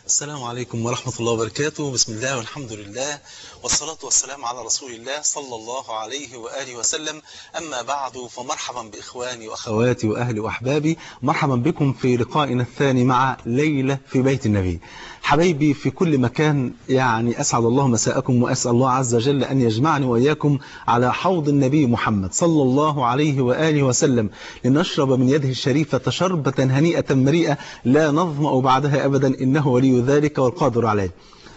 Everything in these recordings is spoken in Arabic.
السلام عليكم ورحمة الله وبركاته. بسم الله والحمد لله والصلاة والسلام على رسول الله صلى الله عليه وآله وسلم. أما بعد، فمرحبا بإخواني وأخواتي وأهلي وأحبابي، مرحبا بكم في لقائنا الثاني مع ليلة في بيت النبي. حبايبي في كل مكان، يعني أسعد الله مساءكم، وأسأل الله عز وجل أن يجمعني وإياكم على حوض النبي محمد صلى الله عليه وآله وسلم، لنشرب من يده الشريفة شربة هنيئة مريئة لا نظمأ بعدها أبدا، إنه ولي ذلك والقادر عليه.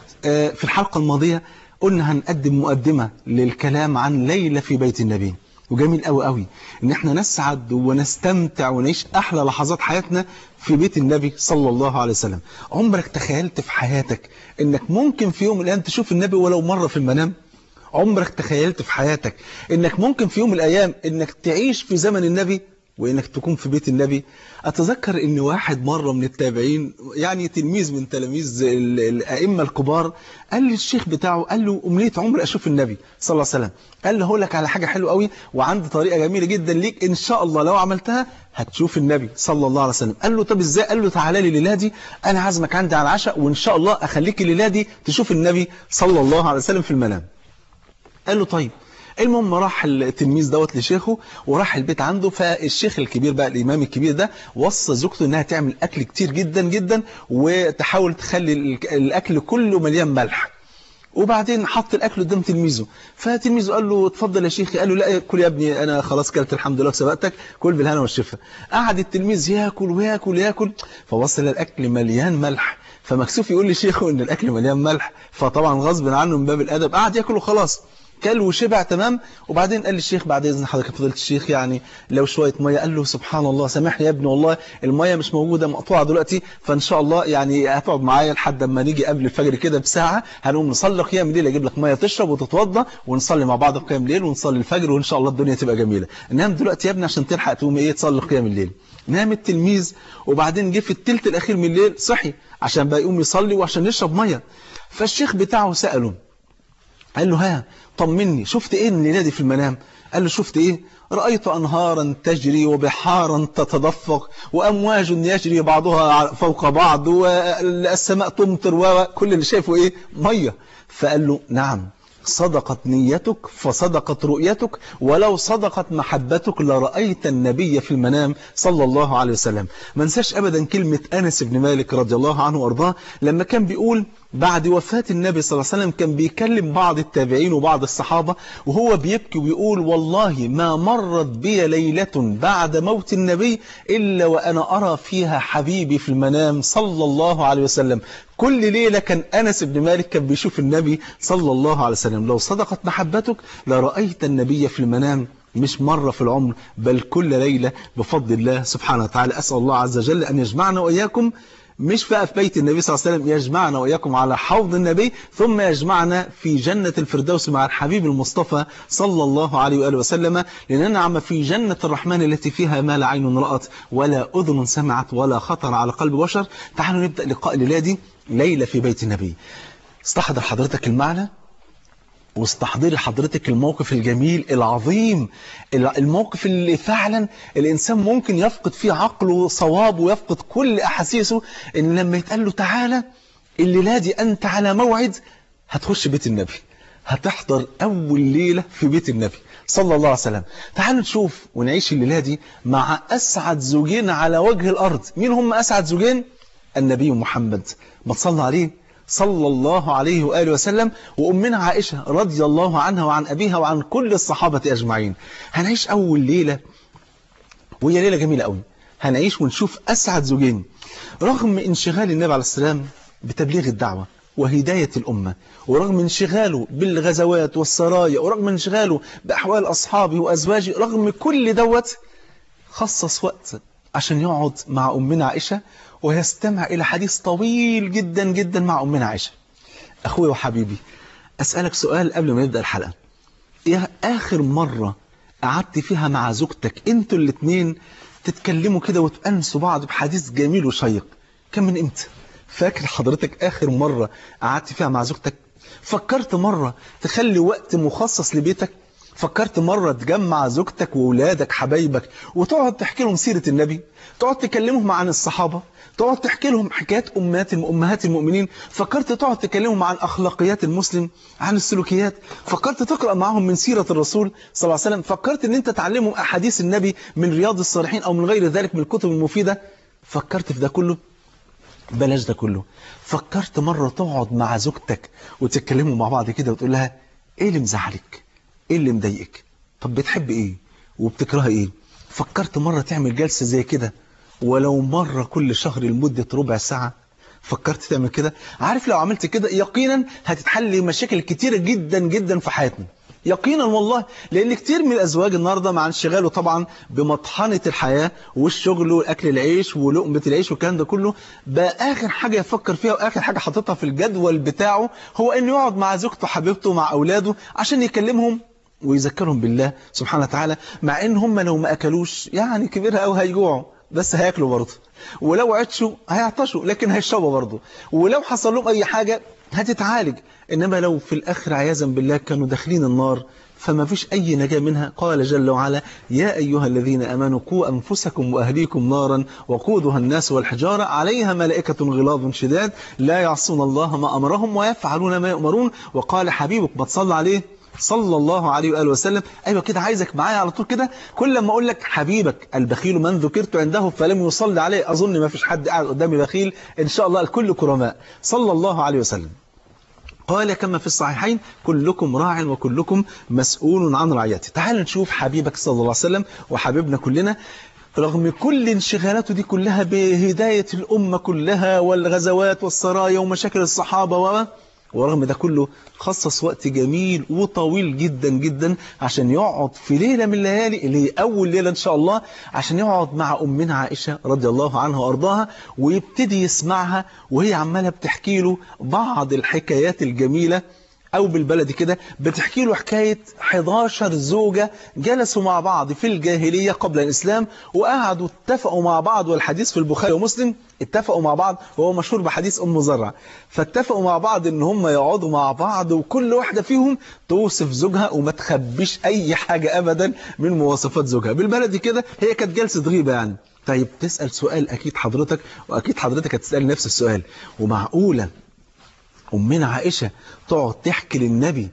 في الحلقة الماضية قلنا هنقدم مقدمة للكلام عن ليلة في بيت النبي، وجميل قوي قوي ان احنا نسعد ونستمتع ونعيش احلى لحظات حياتنا في بيت النبي صلى الله عليه وسلم. عمرك تخيلت في حياتك انك ممكن في يوم من الايام تشوف النبي ولو مرة في المنام؟ عمرك تخيلت في حياتك انك ممكن في يوم من الايام انك تعيش في زمن النبي وانك تكون في بيت النبي؟ اتذكر ان واحد مرة من التابعين، يعني تلميذ من تلاميذ الائمة الكبار، قال للشيخ بتاعه، قال له أمنية عمري اشوف النبي صلى الله عليه وسلم. قال له هقول لك على حاجة حلوة قوي وعندي طريقة جميلة جدا ليك، ان شاء الله لو عملتها هتشوف النبي صلى الله عليه وسلم. قال له طب ازاي؟ قال له تعالى لي الليله دي، انا عازمك عندي على العشاء، وان شاء الله اخليك الليله دي تشوف النبي صلى الله عليه وسلم في المنام. قال له طيب. المهم راح التلميذ دوت لشيخه وراح البيت عنده، فالشيخ الكبير بقى الإمام الكبير ده وصى زوجته انها تعمل أكل كتير جدا جدا وتحاول تخلي الأكل كله مليان ملح. وبعدين حط الأكل قدام تلميذه، فتلميذه قال له اتفضل يا شيخي. قال له لا، كل يا ابني، أنا خلاص كلت الحمد لله وسبقتك، كل بالهنا والشفا. قعد التلميذ ياكل وياكل وياكل، فوصل الأكل مليان ملح، فمكسوف يقول لشيخه ان الأكل مليان ملح، فطبعا غصب عنه من باب الأدب قعد ياكل وخلاص، كل وشبع تمام. وبعدين قال للشيخ بعد إذن حضرتك فضيلة الشيخ، يعني لو شوية مية. قال له سبحان الله، سامحني يا ابني والله المية مش موجودة، مقطوعة دلوقتي، فإن شاء الله يعني هتقعد معايا لحد ما نيجي قبل الفجر كده بساعة، هنقوم نصلي قيام الليل، أجيب لك مية تشرب وتتوضى ونصلي مع بعض قيام الليل ونصلي الفجر، وإن شاء الله الدنيا تبقى جميلة. نام دلوقتي يا ابني عشان تلحق تقوم إيه تصلي قيام الليل. نام التلميذ، وبعدين جه في الثلث الأخير من الليل صحي عشان بقى يقوم يصلي وعشان يشرب مية. فالشيخ بتاعه سأله، قال له ها طمني، شفت ايه الليلة دي في المنام؟ قال له شفت ايه؟ رأيت أنهارا تجري وبحارا تتدفق وأمواج يجري بعضها فوق بعض والسماء تمطر وكل اللي شايفه ايه؟ مية. فقال له نعم، صدقت نيتك فصدقت رؤيتك، ولو صدقت محبتك لرأيت النبي في المنام صلى الله عليه وسلم. ما ننساش أبدا كلمة أنس بن مالك رضي الله عنه وارضاه لما كان بيقول بعد وفاة النبي صلى الله عليه وسلم، كان بيكلم بعض التابعين وبعض الصحابة وهو بيبكي ويقول والله ما مرت بي ليلة بعد موت النبي إلا وأنا أرى فيها حبيبي في المنام صلى الله عليه وسلم. كل ليلة كان أنس بن مالك كان بيشوف النبي صلى الله عليه وسلم. لو صدقت محبتك لرأيت النبي في المنام، مش مرة في العمر بل كل ليلة بفضل الله سبحانه وتعالى. أسأل الله عز وجل أن يجمعنا وإياكم مش بقى في بيت النبي صلى الله عليه وسلم، يجمعنا وإياكم على حوض النبي، ثم يجمعنا في جنة الفردوس مع الحبيب المصطفى صلى الله عليه وآله وسلم، لننعم في جنة الرحمن التي فيها ما لا عين رأت ولا أذن سمعت ولا خطر على قلب بشر. تعالوا نبدأ لقاء الليلة دي، ليلة في بيت النبي. استحضر حضرتك المعنى واستحضري حضرتك الموقف الجميل العظيم، الموقف اللي فعلا الإنسان ممكن يفقد فيه عقله صواب ويفقد كل أحاسيسه، إن لما يتقال له تعالى الليلة دي أنت على موعد هتخش بيت النبي، هتحضر أول ليلة في بيت النبي صلى الله عليه وسلم. تعالوا نشوف ونعيش الليلة دي مع أسعد زوجين على وجه الأرض. مين هم أسعد زوجين؟ النبي محمد، ما تصلى عليه صلى الله عليه وآله وسلم، وأمنا عائشة رضي الله عنها وعن أبيها وعن كل الصحابة أجمعين. هنعيش أول ليلة وهي ليلة جميلة قوي، هنعيش ونشوف أسعد زوجين رغم انشغال النبي عليه السلام بتبليغ الدعوة وهداية الأمة، ورغم انشغاله بالغزوات والسرايا، ورغم انشغاله بأحوال أصحابه وأزواجه، رغم كل دوت خصص وقت عشان يقعد مع أمنا عائشة ويستمع إلى حديث طويل جدا جدا مع أمنا عائشة. أخوي وحبيبي، أسألك سؤال قبل ما نبدأ الحلقة. إيه آخر مرة قعدت فيها مع زوجتك أنتوا الاثنين تتكلموا كده وتأنسوا بعض بحديث جميل وشيق؟ كان من إمتى؟ فاكر حضرتك آخر مرة قعدت فيها مع زوجتك؟ فكرت مرة تخلي وقت مخصص لبيتك؟ فكرت مرة تجمع زوجتك وولادك حبايبك وتقعد تحكي لهم سيرة النبي، تقعد تكلمهم عن الصحابة، تقعد تحكي لهم حكايات أمهات المؤمنين؟ فكرت تقعد تكلمهم عن أخلاقيات المسلم، عن السلوكيات؟ فكرت تقرأ معهم من سيرة الرسول صلى الله عليه وسلم؟ فكرت ان انت تعلمهم أحاديث النبي من رياض الصالحين أو من غير ذلك من الكتب المفيدة؟ فكرت في ده كله؟ بلاش ده كله. فكرت مرة تقعد مع زوجتك وتتكلموا مع بعض كده وتقول لها ايه اللي مزعلك، ايه اللي مضايقك، طب بتحب ايه وبتكره ايه؟ فكرت مرة تعمل جلسة زي كده ولو مرة كل شهر لمدة ربع ساعة؟ فكرت تعمل كده؟ عارف لو عملت كده يقينا هتتحل مشاكل كتيرة جدا جدا في حياتنا، يقينا والله. لأن كتير من الأزواج النهاردة مع انشغاله طبعا بمطحنة الحياة والشغل والأكل العيش ولقمة العيش والكلام ده كله، بقى آخر حاجة يفكر فيها وآخر حاجة حاططها في الجدول بتاعه هو إنه يقعد مع زوجته وحبيبته مع أولاده عشان يكلمهم ويذكرهم بالله سبحانه وتعالى، مع إن هم لو ما أكلوش يعني كبيرها أو هيجوعوا بس هياكلوا برضه، ولو عطشوا هيعطشوا لكن هيشربوا برضه، ولو حصل لهم أي حاجة هتتعالج. إنما لو في الآخر عياذا بالله كانوا داخلين النار فما فيش أي نجاة منها. قال جل وعلا يا أيها الذين آمنوا قوا أنفسكم وأهليكم نارا وقودها الناس والحجارة عليها ملائكة غلاظ شداد لا يعصون الله ما أمرهم ويفعلون ما يؤمرون. وقال حبيبك ما تصلى عليه صلى الله عليه وآله وسلم. أيوة كده عايزك معايا على طول كده، كل ما أقول لك حبيبك البخيل من ذكرت عنده فلم يصلي عليه، أظن ما فيش حد قاعد قدامي بخيل إن شاء الله، الكل كرماء صلى الله عليه وسلم. قال كما في الصحيحين كلكم راع وكلكم مسؤول عن رعيته. تعال نشوف حبيبك صلى الله عليه وسلم وحبيبنا كلنا رغم كل انشغالاته دي كلها بهداية الأمة كلها والغزوات والسرايا ومشاكل الصحابة ورغم ده كله خصص وقت جميل وطويل جدا جدا عشان يقعد في ليلة من الليالي اللي هي أول ليلة إن شاء الله، عشان يقعد مع أمنا عائشة رضي الله عنها وأرضاها ويبتدي يسمعها وهي عمالة بتحكي له بعض الحكايات الجميلة، أو بالبلد كده بتحكي له حكاية 11 زوجة جلسوا مع بعض في الجاهلية قبل الإسلام وقعدوا اتفقوا مع بعض، والحديث في البخاري ومسلم اتفقوا مع بعض وهو مشهور بحديث أم زرع، فاتفقوا مع بعض إن هم يقعدوا مع بعض وكل واحدة فيهم توصف زوجها وما تخبيش أي حاجة أبدا من مواصفات زوجها. بالبلد كده هي كانت جلسة غيبة يعني. طيب تسأل سؤال أكيد حضرتك وأكيد حضرتك هتسأل نفس السؤال، ومعقولة أمنا عائشة تقعد تحكي للنبي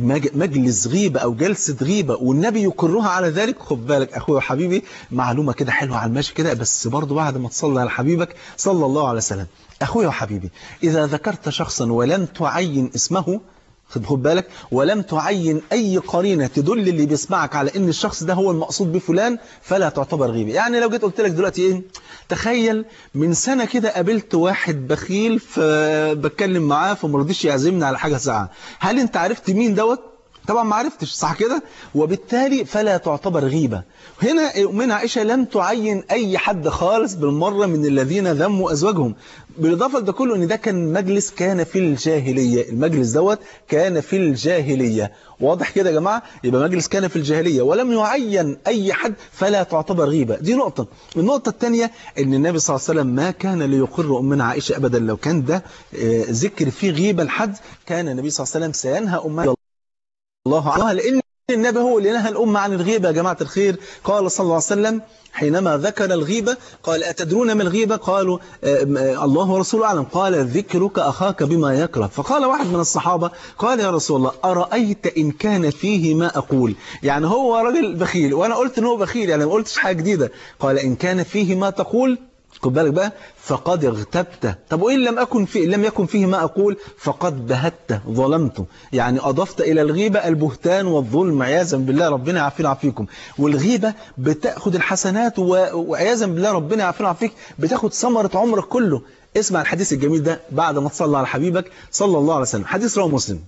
مجلس غيبة أو جلسة غيبة والنبي يقرها على ذلك؟ خد بالك أخوي وحبيبي معلومة كده حلوة على الماشي كده، بس برضو بعد ما تصلي على حبيبك صلى الله عليه وسلم. أخوي وحبيبي إذا ذكرت شخصا ولم تعين اسمه، خد بالك، ولم تعين أي قرينة تدل اللي بيسمعك على إن الشخص ده هو المقصود بفلان فلا تعتبر غيبة. يعني لو جيت قلت لك دلوقتي إيه، تخيل من سنة كده قابلت واحد بخيل فبتكلم معاه فمرضيش يعزمني على حاجة ساعة، هل أنت عرفت مين دوت؟ طبعا ما عرفتش، صح كده؟ وبالتالي فلا تعتبر غيبة. هنا أمنا عائشة لم تعين أي حد خالص بالمرة من الذين ذموا أزواجهم. بالإضافة لده كله أن ده كان مجلس كان في الجاهلية، المجلس دوت كان في الجاهلية، واضح كده يا جماعة؟ يبقى مجلس كان في الجاهلية ولم يعين أي حد فلا تعتبر غيبة. دي نقطة. النقطة الثانية أن النبي صلى الله عليه وسلم ما كان ليقر أمنا عائشة أبدا. لو كان ده ذكر فيه غيبة لحد كان النبي صلى الله عليه وسلم سينهى أمنا الله عنها، لأن النبي هو اللي نهى الأمة عن الغيبة يا جماعة الخير. قال صلى الله عليه وسلم حينما ذكر الغيبة قال أتدرون ما الغيبة؟ قالوا الله ورسوله أعلم. قال ذكرك أخاك بما يكره. فقال واحد من الصحابة قال يا رسول الله أرأيت إن كان فيه ما أقول؟ يعني هو راجل بخيل وأنا قلت إن هو بخيل، يعني ما قلتش حاجة جديدة. قال إن كان فيه ما تقول، خد بالك بقى، فقد اغتبت. طب وإن لم يكن فيه ما أقول فقد بهت ظلمت، يعني أضفت إلى الغيبة البهتان والظلم عياذا بالله، ربنا يعافينا ويعافيكم. والغيبة بتأخذ الحسنات وعياذا بالله ربنا يعافينا ويعافيك بتاخد ثمرة عمرك كله. اسمع الحديث الجميل ده بعد ما تصلى على حبيبك صلى الله عليه وسلم. حديث رواه مسلم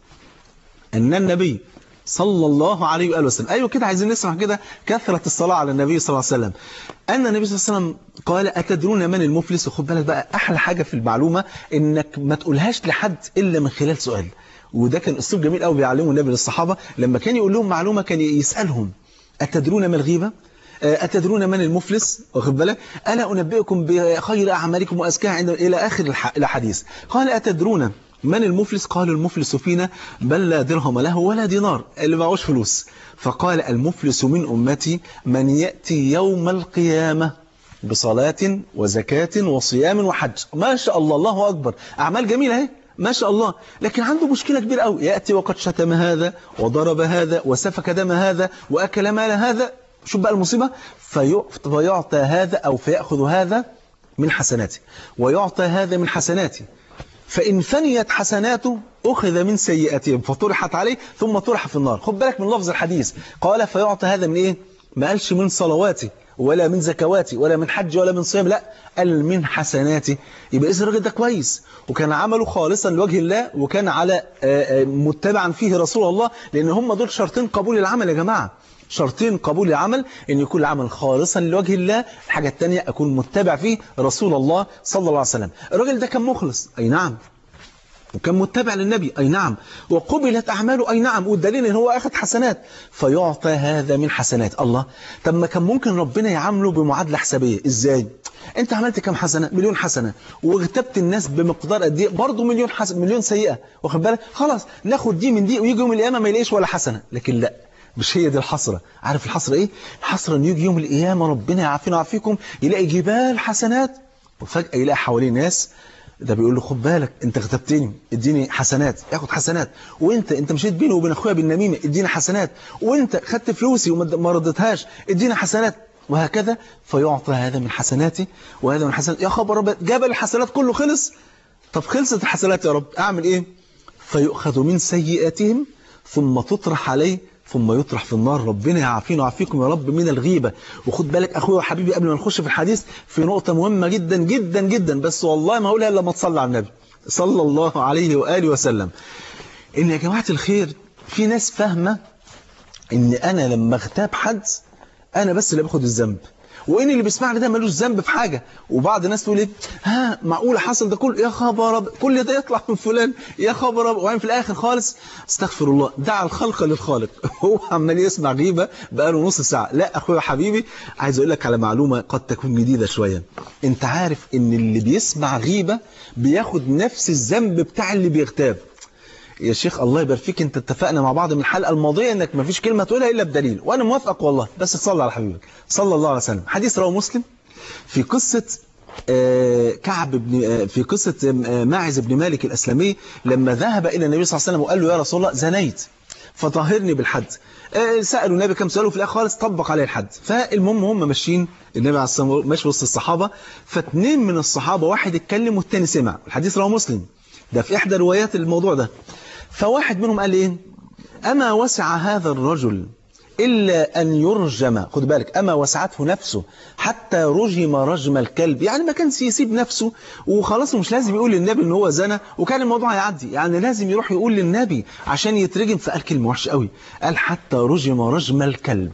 أن النبي صلى الله عليه وآله وسلم، أيوة كده عايزين نسمع كده كثرة الصلاة على النبي صلى الله عليه وسلم، أن النبي صلى الله عليه وسلم قال أتدرون من المفلس؟ وخد بالك بقى أحلى حاجة في المعلومة إنك ما تقولهاش لحد إلا من خلال سؤال. وده كان أسلوب جميل قوي بيعلمه النبي للصحابة لما كان يقول لهم معلومة كان يسألهم أتدرون ما الغيبة؟ أتدرون من المفلس؟ واخد بالك؟ ألا أنبئكم بخير أعمالكم وأزكاها عند إلى آخر الحديث. قال أتدرون من المفلس؟ قالوا المفلس فينا بل لا درهم له ولا دينار، اللي معهوش فلوس. فقال المفلس من أمتي من يأتي يوم القيامة بصلاة وزكاة وصيام وحج. ما شاء الله، الله أكبر، أعمال جميلة اهي ما شاء الله، لكن عنده مشكلة كبيرة قوي، يأتي وقد شتم هذا وضرب هذا وسفك دم هذا وأكل مال هذا. شوف بقى المصيبة، فيعطى هذا أو فيأخذ هذا من حسناته ويعطى هذا من حسناته، فإن فنيت حسناته أخذ من سيئاتهم فطرحت عليه ثم طرح في النار. خد بالك من لفظ الحديث، قال فيعطى هذا من إيه؟ ما قالش من صلواته ولا من زكواتي ولا من حج ولا من صيام، لا، قال من حسناتي. يبقى إذا الراجل ده كويس وكان عمله خالصا لوجه الله وكان على متبعا فيه رسول الله، لأن هم دول شرطين قبول العمل يا جماعة، شرطين قبول العمل، ان يكون العمل خالصا لوجه الله، الحاجة الثانية اكون متبع فيه رسول الله صلى الله عليه وسلم. الراجل ده كان مخلص، اي نعم، وكان متبع للنبي، اي نعم، وقبلت اعماله، اي نعم، والدليل ان هو اخذ حسنات، فيعطى هذا من حسنات. الله، طب ما كان ممكن ربنا يعامله بمعادلة حسابية. ازاي؟ انت عملت كم حسنة؟ مليون حسنة، واغتبت الناس بمقدار قد ايه؟ برضه مليون حسنة، مليون سيئة، واخد بالك؟ خلاص ناخد دي من دي، ويجي يوم القيامة ما يلاقيش ولا حسنة. لكن لا، مش هي دي الحسرة. عارف الحسرة ايه؟ الحسرة ان يجي يوم القيامة ربنا يعافينا ويعافيكم يلاقي جبال حسنات، وفجأة يلاقي حواليه ناس، ده بيقول له خد بالك انت غتبتني اديني حسنات، ياخد حسنات، وانت مشيت بيني وبين اخويا بالنميمة اديني حسنات، وانت خدت فلوسي وما ردتهاش اديني حسنات، وهكذا. فيعطى هذا من حسناتي وهذا من حسناتي. يا خبر رب، جبل الحسنات كله خلص. طب خلصت الحسنات يا رب، اعمل ايه؟ فيؤخذ من سيئاتهم ثم تطرح عليه ثم يطرح في النار. ربنا يعافينا ويعافيكم يا رب من الغيبة. وخد بالك أخويا وحبيبي، قبل ما نخش في الحديث، في نقطة مهمة جدا جدا جدا، بس والله ما هقولها إلا لما تصلي على النبي صلى الله عليه وآله وسلم. إن يا جماعة الخير، في ناس فاهمة إن أنا لما اغتاب حد أنا بس اللي باخد الذنب، وإن اللي بيسمعني ده ملوش ذنب في حاجة. وبعض الناس تقول إيه، ها معقولة حصل ده كله؟ يا خبر رب، كل ده يطلع من فلان؟ يا خبر رب. وعين في الآخر خالص استغفر الله، دعا الخلق للخالق. هو عمال يسمع غيبة بقاله نص ساعة. لا أخويا حبيبي، عايز أقول لك على معلومة قد تكون جديدة شوية. أنت عارف إن اللي بيسمع غيبة بياخد نفس الذنب بتاع اللي بيغتاب. يا شيخ الله يبارك فيك، انت اتفقنا مع بعض من الحلقة الماضية انك ما فيش كلمة تقولها الا بدليل، وانا موافقك والله، بس تصلي على حبيبك صلى الله عليه وسلم. حديث رواه مسلم في قصة في قصة ماعز بن مالك الأسلمي، لما ذهب إلى النبي صلى الله عليه وسلم وقال له يا رسول الله زنيت فطهرني بالحد. سألوا النبي كم سألوا، في الآخر خالص طبق عليه الحد. فالمهم هم ماشيين، النبي عليه الصلاة والسلام ماشي وسط الصحابة، فاثنين من الصحابة، واحد اتكلم والتاني سمع. الحديث رواه مسلم، ده في إحدى روايات الموضوع ده. فواحد منهم قال إيه، أما وسع هذا الرجل إلا أن يرجم. خد بالك، أما وسعته نفسه حتى رجم رجم الكلب، يعني ما كانش يسيب نفسه وخلاص، مش لازم يقول للنبي إن هو زنى وكان الموضوع يعدي، يعني لازم يروح يقول للنبي عشان يترجم. فقال كلمة وحشة قوي، قال حتى رجم رجم الكلب.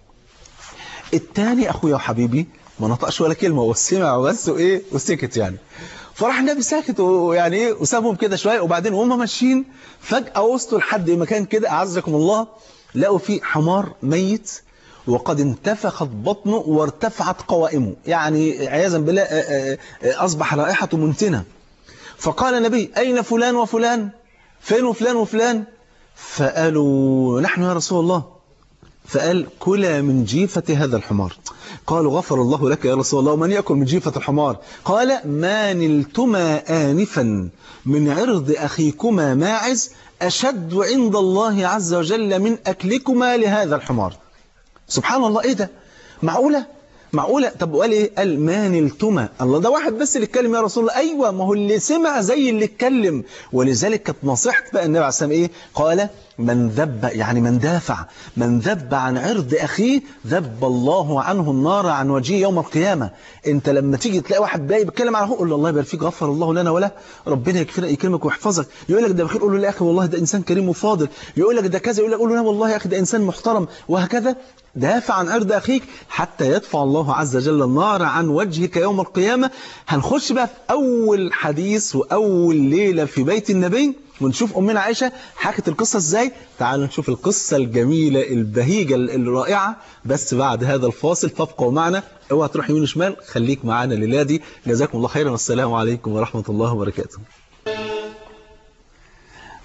التاني أخويا وحبيبي ما نطقش ولا كلمة، وسمع بس وإيه وسكت يعني. فراح النبي ساكت ويعني ايه وسابهم كده شويه، وبعدين وهم ماشيين فجأة وصلوا لحد مكان كده أعزكم الله، لقوا فيه حمار ميت وقد انتفخت بطنه وارتفعت قوائمه، يعني عياذا بالله أصبح رائحته منتنة. فقال النبي أين فلان وفلان؟ فين وفلان وفلان؟ فقالوا نحن يا رسول الله. فقال كلا من جيفة هذا الحمار. قالوا غفر الله لك يا رسول الله، ومن يأكل من جيفة الحمار؟ قال ما نلتما آنفا من عرض أخيكما ماعز أشد عند الله عز وجل من أكلكما لهذا الحمار. سبحان الله، إيه ده؟ معقولة؟ طب وقال إيه؟ قال ما نلتما. الله، ده واحد بس اللي اتكلم يا رسول الله. أيوة، ما هو اللي سمع زي اللي اتكلم. ولذلك كانت نصيحة بقى النبي عليه الصلاة والسلام إيه؟ قال من ذب، يعني من دافع، من ذب عن عرض أخيه ذب الله عنه النار عن وجهه يوم القيامة. أنت لما تيجي تلاقي واحد باقي بيتكلم على أخوه، قول له الله يبارك فيك، غفر الله لنا وله، ربنا يكرمك ويحفظك. يقول لك ده بخير، قول له لا يا أخي والله ده إنسان كريم وفاضل. يقول لك ده كذا، يقول لك قول له لا والله يا أخي ده إنسان محترم، وهكذا. دافع عن عرض أخيك حتى يدفع الله عز وجل النار عن وجهك يوم القيامة. هنخش بقى في أول حديث وأول ليلة في بيت النبي، ونشوف أمنا عائشة حكت القصة إزاي. تعالوا نشوف القصة الجميلة البهيجة الرائعة، بس بعد هذا الفاصل. فابقوا معنا، اوعى تروح يمين وشمال، خليك معنا الليلة دي. جزاكم الله خيرا، والسلام عليكم ورحمة الله وبركاته.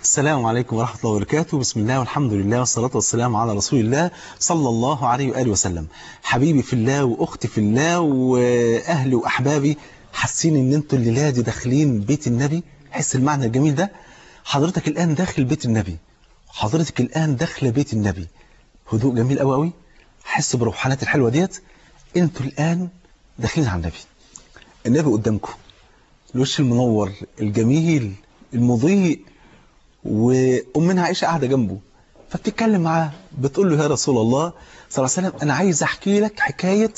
السلام عليكم ورحمة الله وبركاته. بسم الله والحمد لله والصلاة والسلام على رسول الله صلى الله عليه وآله وسلم. حبيبي في الله وأختي في الله وأهلي وأحبابي، حاسين إن أنتوا الليلة دي داخلين بيت النبي؟ حس المعنى الجميل ده. حضرتك الآن داخل بيت النبي، حضرتك الآن داخل بيت النبي، هدوء جميل قوي قوي، حس بروحانات الحلوة ديت. أنتوا الآن داخلين على النبي، النبي قدامكم، الوش المنور الجميل المضيء، وأمنا عائشة قاعدة جنبه، فبتتكلم معاه بتقول له يا رسول الله صلى الله عليه وسلم، أنا عايز أحكي لك حكاية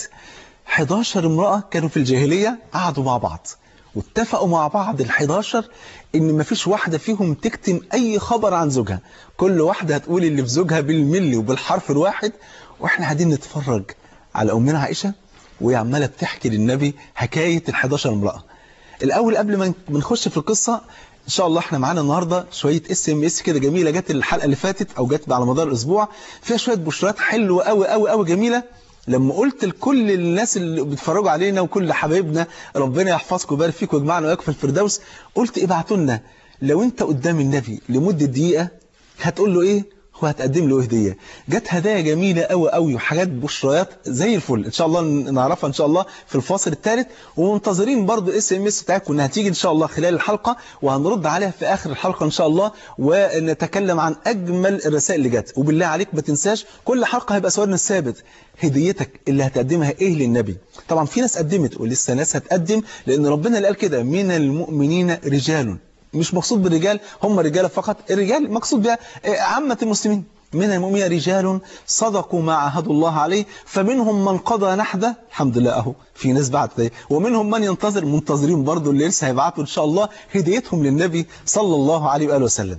11 امرأة كانوا في الجاهلية قعدوا مع بعض واتفقوا مع بعض ال11 إن مفيش واحدة فيهم تكتم أي خبر عن زوجها، كل واحدة هتقول اللي في زوجها بالملي وبالحرف الواحد. وإحنا قاعدين نتفرج على أمنا عائشة وهي عمالة بتحكي للنبي حكاية ال11 امرأة. الأول قبل ما نخش في القصة، إن شاء الله إحنا معانا النهاردة شوية SMS كده جميلة جت الحلقة اللي فاتت أو جت على مدار الأسبوع، فيها شوية بشرات حلوة قوي قوي قوي جميلة. لما قلت لكل الناس اللي بيتفرجوا علينا وكل حبايبنا ربنا يحفظكم ويبارك فيكم ويجمعنا وياكم في الفردوس، قلت ابعتوا لنا لو أنت قدام النبي لمدة دقيقة هتقول له إيه وهتقدم له هدية. جت هدايا جميلة قوي قوي وحاجات بشريات زي الفل، ان شاء الله نعرفها ان شاء الله في الفاصل الثالث، ومنتظرين برضو SMS بتاعكم انها تيجي ان شاء الله خلال الحلقة، وهنرد عليها في اخر الحلقة ان شاء الله، ونتكلم عن اجمل الرسائل اللي جت. وبالله عليك ما تنساش كل حلقة هيبقى سؤالنا الثابت، هديتك اللي هتقدمها ايه للنبي. طبعا في ناس قدمت ولسه ناس هتقدم، لان ربنا اللي قال كده من المؤمنين رجال، مش مقصود بالرجال هم رجال فقط، الرجال مقصود بها عامة المسلمين. من المؤمنين رجال صدقوا ما عاهدوا الله عليه فمنهم من قضى نحبه، الحمد لله اهو في ناس بعد، ومنهم من ينتظر، منتظرين برضو اللي لسه هيبعتوا ان شاء الله هديتهم للنبي صلى الله عليه وآله وسلم.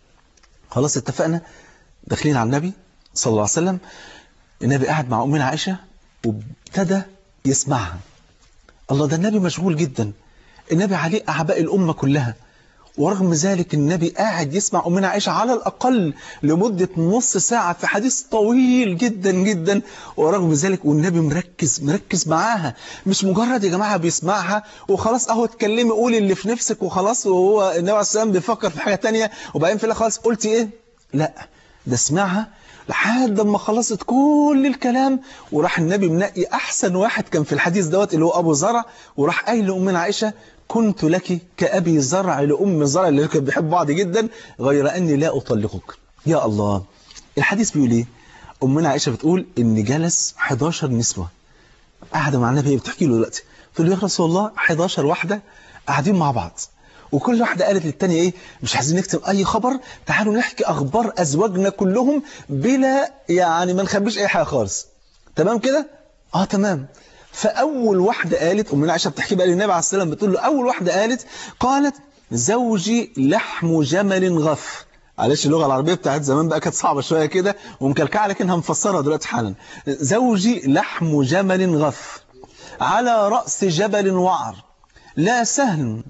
خلاص اتفقنا، داخلين على النبي صلى الله عليه وسلم. النبي قاعد مع أمنا عائشة وابتدى يسمعها. الله، ده النبي مشغول جدا، النبي عليه أعباء الأمة كلها، ورغم ذلك النبي قاعد يسمع أمنا عائشة على الأقل لمدة نص ساعة في حديث طويل جدا جدا. ورغم ذلك والنبي مركز معاها، مش مجرد يا جماعة بيسمعها وخلاص اهو اتكلمي قولي اللي في نفسك وخلاص، وهو النبي عليه السلام بيفكر في حاجة تانية وبعدين في خلاص قلتي ايه. لا، ده اسمعها لحد ما خلصت كل الكلام، وراح النبي منقي أحسن واحد كان في الحديث دوت اللي هو أبو زرع، وراح قايل لأمنا عائشة كنت لك كأبي زرع لأم زرع، اللي كانوا بيحبوا بعض جدا، غير أني لا أطلقك. يا الله، الحديث بيقول إيه؟ أمنا عائشة بتقول إن جلس 11 نسوة قاعدة مع النبي، بتحكي له دلوقتي، تقول له يا رسول الله 11 واحدة قاعدين مع بعض، وكل واحدة قالت للتانية ايه، مش عايزين نكتب اي خبر، تعالوا نحكي اخبار ازواجنا كلهم بلا يعني ما نخبيش اي حاجة خالص. تمام كده؟ تمام. فاول واحدة قالت، امنا عائشة بتحكي بقى للنبي عليه السلام، بتقول له اول واحدة قالت زوجي لحم جمل غف. معلش اللغة العربية بتاعت زمان بقى كانت صعبة شوية كده ومكلكعة، لكن هنفسرها دلوقتي حالا. زوجي لحم جمل غف على رأس جبل وعر، لا سهل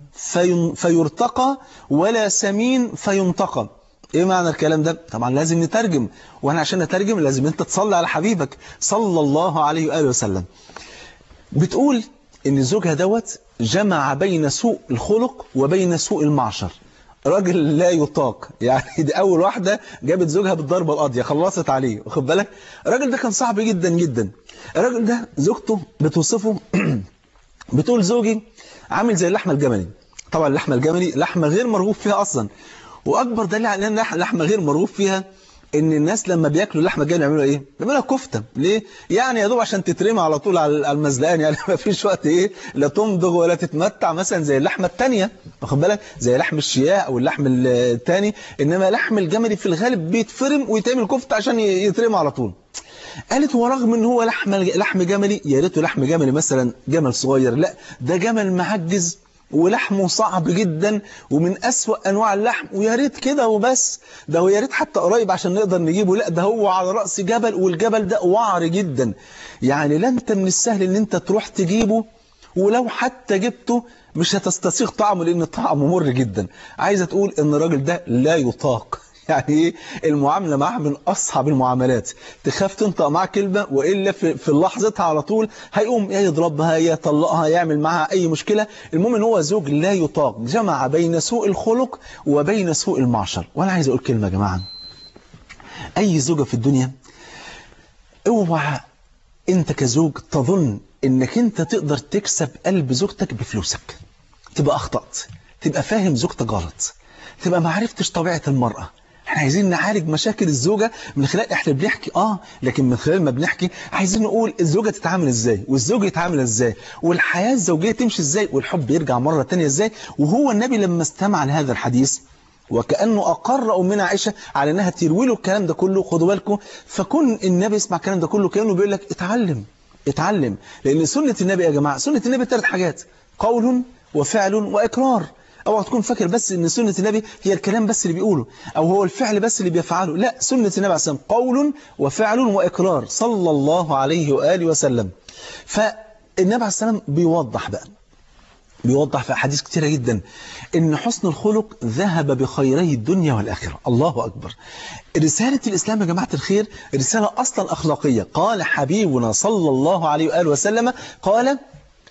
فيرتقى ولا سمين فينتقى. ايه معنى الكلام ده؟ طبعا لازم نترجم، وانا عشان نترجم لازم انت تصلي على حبيبك صلى الله عليه وآله وسلم. بتقول ان زوجها دوت جمع بين سوء الخلق وبين سوء المعشر، راجل لا يطاق، يعني دي اول واحدة جابت زوجها بالضربة القاضية خلصت عليه، واخد بالك؟ الراجل ده كان صعب جدا جدا. الراجل ده زوجته بتوصفه بتقول زوجي عامل زي اللحمة الجملي. طبعا اللحمة الجملي لحمة غير مرغوب فيها أصلا، وأكبر دليل على أن لحمة غير مرغوب فيها إن الناس لما بياكلوا اللحمة الجملي يعملوا إيه؟ بيعملوها كفتة. ليه؟ يعني يا دوب عشان تترمى على طول على المزلقان، يعني ما فيش وقت إيه لا تمضغ ولا تتمتع مثلا زي اللحمة التانية، واخد بالك؟ زي لحم الشياء أو اللحم التاني، إنما لحم الجملي في الغالب بيتفرم ويتعمل كفتة عشان يترمى على طول. قالت ورغم ان هو لحم جملي، يا ريته لحم جملي مثلا جمل صغير، لا ده جمل معجز ولحمه صعب جدا ومن أسوأ انواع اللحم، ويا ريت كده وبس، ده هو يا ريت حتى قريب عشان نقدر نجيبه، لا ده هو على رأس جبل، والجبل ده وعر جدا، يعني لا انت من السهل ان انت تروح تجيبه، ولو حتى جبته مش هتستسيغ طعمه لان طعمه مر جدا. عايزه تقول ان الراجل ده لا يطاق، يعني ايه المعاملة معاه من أصعب المعاملات، تخاف تنطق معاه كلمة وإلا في لحظتها على طول هيقوم يضربها يطلقها يعمل معها أي مشكلة. المهم إن هو زوج لا يطاق، جمع بين سوء الخلق وبين سوء المعشر. وأنا عايز أقول كلمة يا جماعة، أي زوجة في الدنيا اوعى أنت كزوج تظن إنك أنت تقدر تكسب قلب زوجتك بفلوسك. تبقى أخطأت، تبقى فاهم زوجتك غلط، تبقى ما عرفتش طبيعة المرأة. احنا عايزين نعالج مشاكل الزوجة من خلال احنا بنحكي لكن من خلال ما بنحكي عايزين نقول الزوجة تتعامل ازاي والزوج يتعامل ازاي والحياة الزوجية تمشي ازاي والحب يرجع مرة تانية ازاي. وهو النبي لما استمع لهذا الحديث وكأنه أقر أمنا عائشة على أنها تروي له الكلام ده كله، خدوا بالكم، فكون النبي يسمع الكلام ده كله كأنه بيقول لك اتعلم. لأن سنة النبي يا جماعة، سنة النبي 3 حاجات: قول وفعل وإقرار. اوعى تكون فاكر بس ان سنة النبي هي الكلام بس اللي بيقوله او هو الفعل بس اللي بيفعله. لا، سنة النبي عليه الصلاة والسلام قول وفعل وإقرار صلى الله عليه وآله وسلم. فالنبي عليه الصلاة والسلام بيوضح في أحاديث كتيرة جدا إن حسن الخلق ذهب بخيري الدنيا والآخرة. الله أكبر. رسالة الإسلام يا جماعة الخير رسالة أصلا أخلاقية. قال حبيبنا صلى الله عليه وآله وسلم، قال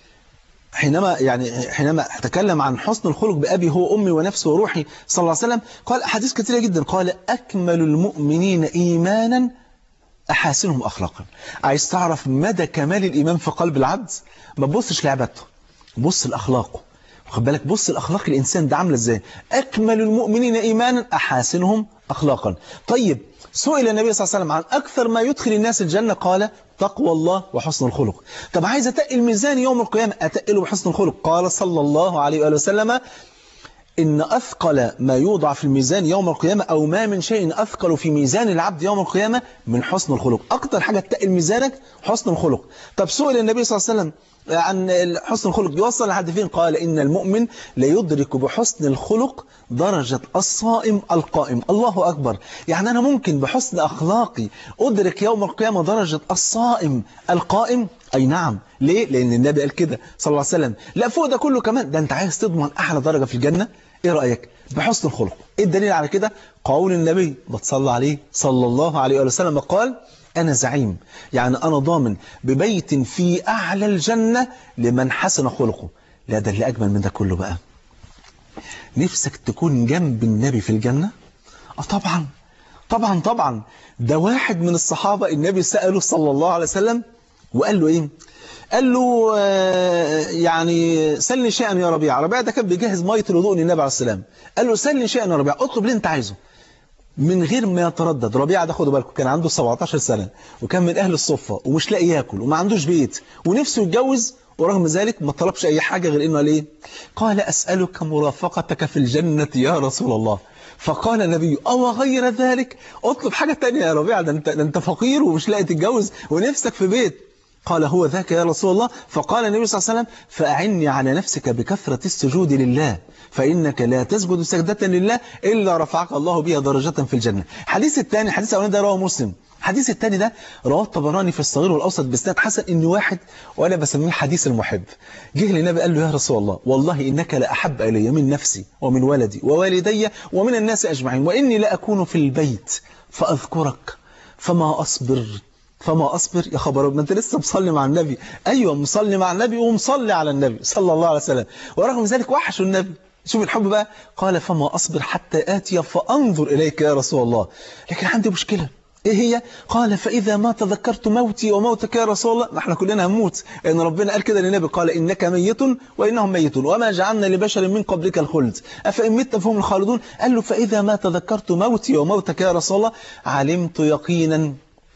حينما تكلم عن حسن الخلق بأبي هو أمي ونفسي وروحي صلى الله عليه وسلم، قال أحاديث كثيرة جدا، قال أكمل المؤمنين إيمانا أحاسنهم أخلاقا. عايز تعرف مدى كمال الإيمان في قلب العبد؟ ما تبصش لعبادته، بص لأخلاقه. واخد بالك، بص الأخلاق الإنسان ده عامله إزاي. أكمل المؤمنين إيمانا أحاسنهم أخلاقا. طيب سئل النبي صلى الله عليه وسلم عن أكثر ما يدخل الناس الجنة، قال تقوى الله وحسن الخلق. طب عايز أتقل ميزان يوم القيامة، أتقله بحسن الخلق. قال صلى الله عليه وآله وسلم إن أثقل ما يوضع في الميزان يوم القيامة أو ما من شيء أثقل في ميزان العبد يوم القيامة من حسن الخلق. أكتر حاجة تقل ميزانك حسن الخلق. طب سئل النبي صلى الله عليه وسلم عن حسن الخلق يوصل لحد فين؟ قال إن المؤمن ليدرك بحسن الخلق درجة الصائم القائم. الله أكبر. يعني أنا ممكن بحسن أخلاقي أدرك يوم القيامة درجة الصائم القائم. أي نعم. ليه؟ لأن النبي قال كده صلى الله عليه وسلم. لا فوق ده كله كمان، ده أنت عايز تضمن أعلى درجة في الجنة، إيه رأيك؟ بحسن الخلق. إيه الدليل على كده؟ قول النبي بتصلى عليه صلى الله عليه وسلم، قال أنا زعيم، يعني أنا ضامن ببيت في أعلى الجنة لمن حسن خلقه. لا ده اللي أجمل من ده كله بقى، نفسك تكون جنب النبي في الجنة؟ طبعا طبعا طبعا. ده واحد من الصحابة النبي سأله صلى الله عليه وسلم وقال له إيه؟ قال له يعني سلني شيئا يا ربيع. ربيع ده كان بيجهز مية الوضوء للنبي عليه السلام. قال له سلني شيئا يا ربيع، اطلب اللي انت عايزه. من غير ما يتردد. ربيعة ده خدوا بالكم كان عنده 17 سنة وكان من أهل الصفة ومش لاقي ياكل وما عندوش بيت ونفسه يتجوز، ورغم ذلك ما طلبش أي حاجة غير إنه ليه؟ قال أسألك مرافقتك في الجنة يا رسول الله. فقال النبي أو غير ذلك؟ اطلب حاجة تانية يا ربيعة، ده انت فقير ومش لاقي تتجوز ونفسك في بيت. قال هو ذاك يا رسول الله. فقال النبي صلى الله عليه وسلم فأعني على نفسك بكثرة السجود لله فإنك لا تسجد سجدة لله إلا رفعك الله بها درجة في الجنة. الحديث الثاني، حديث الأولاني ده رواه مسلم، الحديث الثاني ده رواه الطبراني في الصغير والأوسط بإسناد حسن. إن واحد وأنا بسميه الحديث المحب جه للنبي قال له يا رسول الله والله إنك لأحب إلي من نفسي ومن ولدي ووالدي ومن الناس أجمعين، وإني لأكون في البيت فأذكرك فما أصبر يا خبر. ما أنت لسه مصلي مع النبي. أيوة مصلي مع النبي ومصلي على النبي صلى الله عليه وسلم، ورغم ذلك وحشوا النبي. شوف الحب بقى. قال فما أصبر حتى آتي فأنظر إليك يا رسول الله، لكن عندي مشكلة. إيه هي؟ قال فإذا ما تذكرت موتي وموتك يا رسول الله. ما احنا كلنا هنموت، لأن ربنا قال كده للنبي، قال إنك ميت وإنهم ميتون وما جعلنا لبشر من قبلك الخلد أفإن مت فهم الخالدون. قال له فإذا ما تذكرت موتي وموتك يا رسول الله علمت يقينا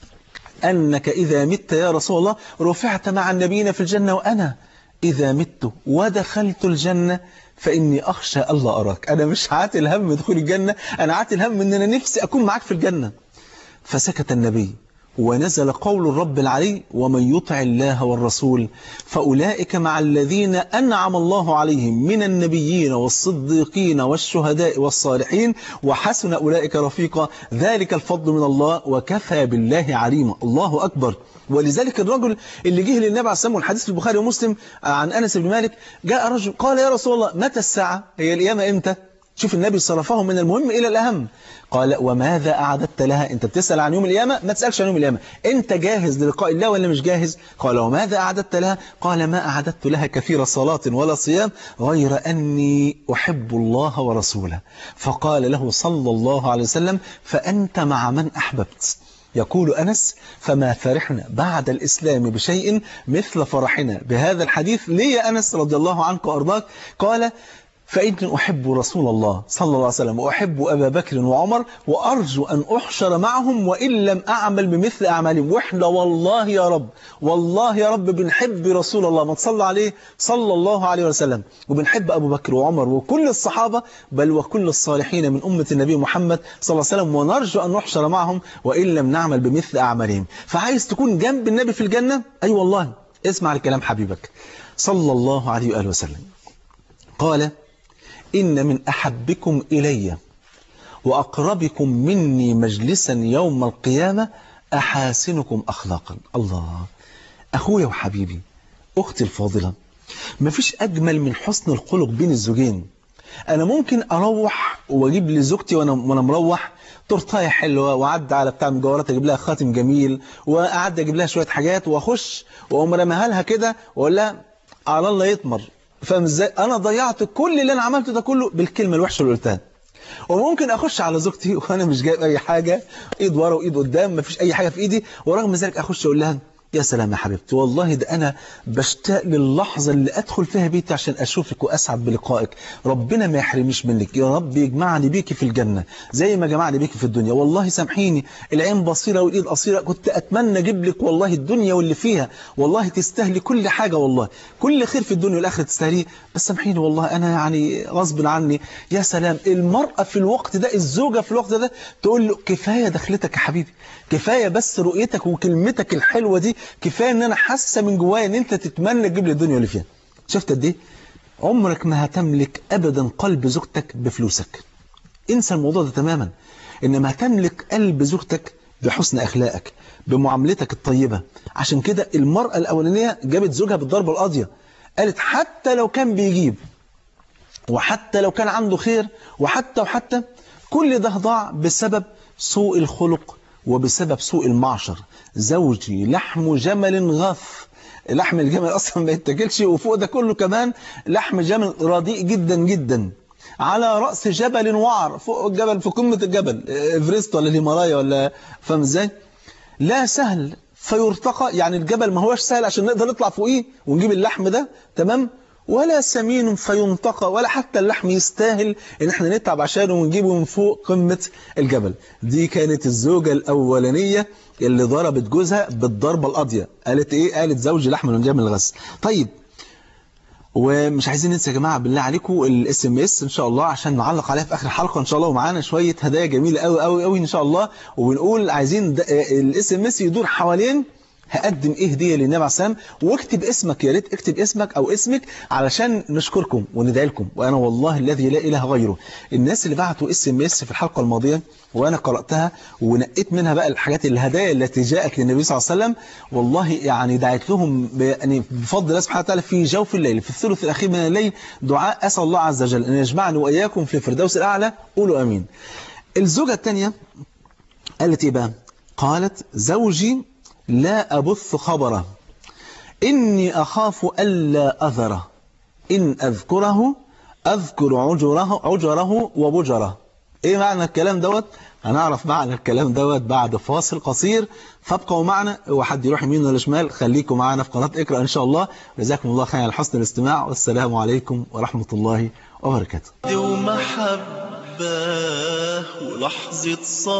أنك إذا مت يا رسول الله رفعت مع النبيين في الجنة، وأنا إذا مت ودخلت الجنة فإني أخشى ألا أراك. أنا مش عاتل هم دخول الجنة، أنا عاتل هم أن أنا نفسي أكون معك في الجنة. فسكت النبي ونزل قول الرب العلي ومن يطع الله والرسول فأولئك مع الذين أنعم الله عليهم من النبيين والصديقين والشهداء والصالحين وحسن أولئك رفيقا ذلك الفضل من الله وكفى بالله عليما. الله أكبر. ولذلك الرجل اللي جه للنبي عليه الصلاة والحديث في البخاري ومسلم عن أنس بن مالك، جاء رجل قال يا رسول الله متى الساعة؟ هي القيامة إمتى؟ شوف النبي صرفهم من المهم إلى الأهم. قال وماذا أعددت لها؟ أنت بتسأل عن يوم القيامة، ما تسألش عن يوم القيامة، أنت جاهز للقاء الله ولا مش جاهز؟ قال وماذا أعددت لها؟ قال ما أعددت لها كثير صلاة ولا صيام غير أني أحب الله ورسوله. فقال له صلى الله عليه وسلم فأنت مع من أحببت. يقول أنس فما فرحنا بعد الإسلام بشيء مثل فرحنا بهذا الحديث. ليه يا أنس رضي الله عنك وأرضاك؟ قال فإني أحب رسول الله صلى الله عليه وسلم وأحب أبا بكر وعمر وأرجو أن أحشر معهم وإن لم أعمل بمثل أعمالهم. وإحنا والله يا رب، والله يا رب بنحب رسول الله، ما تصلى عليه صلى الله عليه وسلم، وبنحب أبو بكر وعمر وكل الصحابة بل وكل الصالحين من أمة النبي محمد صلى الله عليه وسلم، ونرجو أن نحشر معهم وإن لم نعمل بمثل أعمالهم. فعايز تكون جنب النبي في الجنة؟ أي والله اسمع الكلام حبيبك صلى الله عليه وآله وسلم. قال إن من أحبكم إلي وأقربكم مني مجلسا يوم القيامة أحاسنكم أخلاقا. الله، أخويا وحبيبي، أختي الفاضلة، مفيش أجمل من حسن الخلق بين الزوجين. أنا ممكن أروح وأجيب لزوجتي وأنا مروح تورتايه حلوة، وأعد على بتاع مجوهرات أجيب لها خاتم جميل، وأعد أجيب لها شوية حاجات، وأخش وأقوم رميها لها كده وأقول لها على الله يطمر. فاهم ازاي؟ انا ضيعت كل اللي انا عملته ده كله بالكلمه الوحشه اللي قلتها. وممكن اخش على زوجتي وانا مش جايب اي حاجه، ايد ورا وايد قدام، مفيش اي حاجه في ايدي، ورغم ذلك اخش اقول لها يا سلام يا حبيبتي، والله ده أنا بشتاق للحظة اللي أدخل فيها بيتي عشان أشوفك وأسعد بلقائك. ربنا ما يحرمش منك، يا رب يجمعني بيكي في الجنة زي ما جمعني بيكي في الدنيا. والله سامحيني، العين بصيرة والإيد قصيرة، كنت أتمنى أجيب لك والله الدنيا واللي فيها، والله تستاهلي كل حاجة، والله كل خير في الدنيا والآخرة تستاهليه، بس سامحيني والله أنا يعني غصب عني. يا سلام، المرأة في الوقت ده، الزوجة في الوقت ده تقول له كفاية دخلتك يا حبيبي، كفاية بس رؤيتك وكلمتك الحلوة دي، كفاية ان انا حاسة من جوايا ان انت تتمنى تجيب لي الدنيا اللي فيها. شفت قد ايه؟ عمرك ما هتملك ابدا قلب زوجتك بفلوسك، انسى الموضوع ده تماما. انما هتملك قلب زوجتك بحسن اخلاقك، بمعاملتك الطيبة. عشان كده المرأة الاولانية جابت زوجها بالضربة القاضية، قالت حتى لو كان بيجيب، وحتى لو كان عنده خير، وحتى كل ده ضاع بسبب سوء الخلق وبسبب سوء المعشر. زوجي لحم جمل غث، لحم الجمل أصلا ما يتاكلش، وفوق ده كله كمان لحم جمل رديء جدا جدا، على رأس جبل وعر، فوق الجبل، في قمة الجبل إيفرست ولا الهيمالايا ولا، فاهم ازاي؟ لا سهل فيرتقى، يعني الجبل ما هوش سهل عشان نقدر نطلع فوقيه ونجيب اللحم ده، تمام؟ ولا سمين فينتقى، ولا حتى اللحم يستاهل ان احنا نتعب عشانه ونجيبه من فوق قمة الجبل. دي كانت الزوجة الأولانية اللي ضربت جوزها بالضربة القاضية. قالت ايه؟ قالت زوجي لحم من جمل الغث. طيب، ومش عايزين ننسى يا جماعه بالله عليكم الاس ام اس ان شاء الله، عشان نعلق عليها في اخر الحلقه ان شاء الله، ومعانا شويه هدايا جميله قوي قوي قوي ان شاء الله. وبنقول عايزين الاس ام اس يدور حوالين هقدم ايه هديه للنبي عليه السلام، واكتب اسمك، يا ريت اكتب اسمك او اسمك علشان نشكركم وندعي لكم. وانا والله الذي لا اله غيره، الناس اللي بعتوا اس ام اس في الحلقه الماضيه وانا قراتها ونقيت منها بقى الحاجات، الهدايا التي جاءت للنبي صلى الله عليه وسلم، والله يعني دعيت لهم يعني بفضل الله سبحانه وتعالى في جوف الليل، في الثلث الاخير من الليل، دعاء اسال الله عز وجل ان يجمعني واياكم في الفردوس الاعلى، قولوا امين. الزوجه الثانيه قالت ايه بقى؟ قالت زوجي لا أبث خبره، إني أخاف ألا أذره، إن أذكره أذكر عجره وبجره. إيه معنى الكلام دوت؟ هنعرف معنى الكلام دوت بعد فاصل قصير، فابقوا معنا، وحد يروح يمين ولا شمال، خليكم معنا في قناة اقرأ إن شاء الله. جزاكم الله خير على حسن الاستماع، والسلام عليكم ورحمة الله وبركاته. ومحبة ولحظة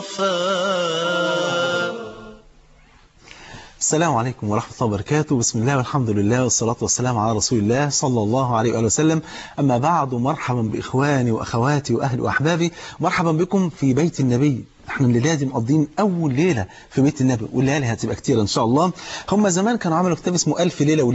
صفاء. السلام عليكم ورحمة الله وبركاته. بسم الله والحمد لله والصلاة والسلام على رسول الله صلى الله عليه وآله وسلم. أما بعد، مرحبا بإخواني وأخواتي وأهلي وأحبابي، مرحبا بكم في بيت النبي. احنا الليلة دي مقضين أول ليلة في بيت النبي، والليالي هتبقى كتير إن شاء الله. هم زمان كانوا عملوا كتاب اسمه 1000 ليلة وليلة،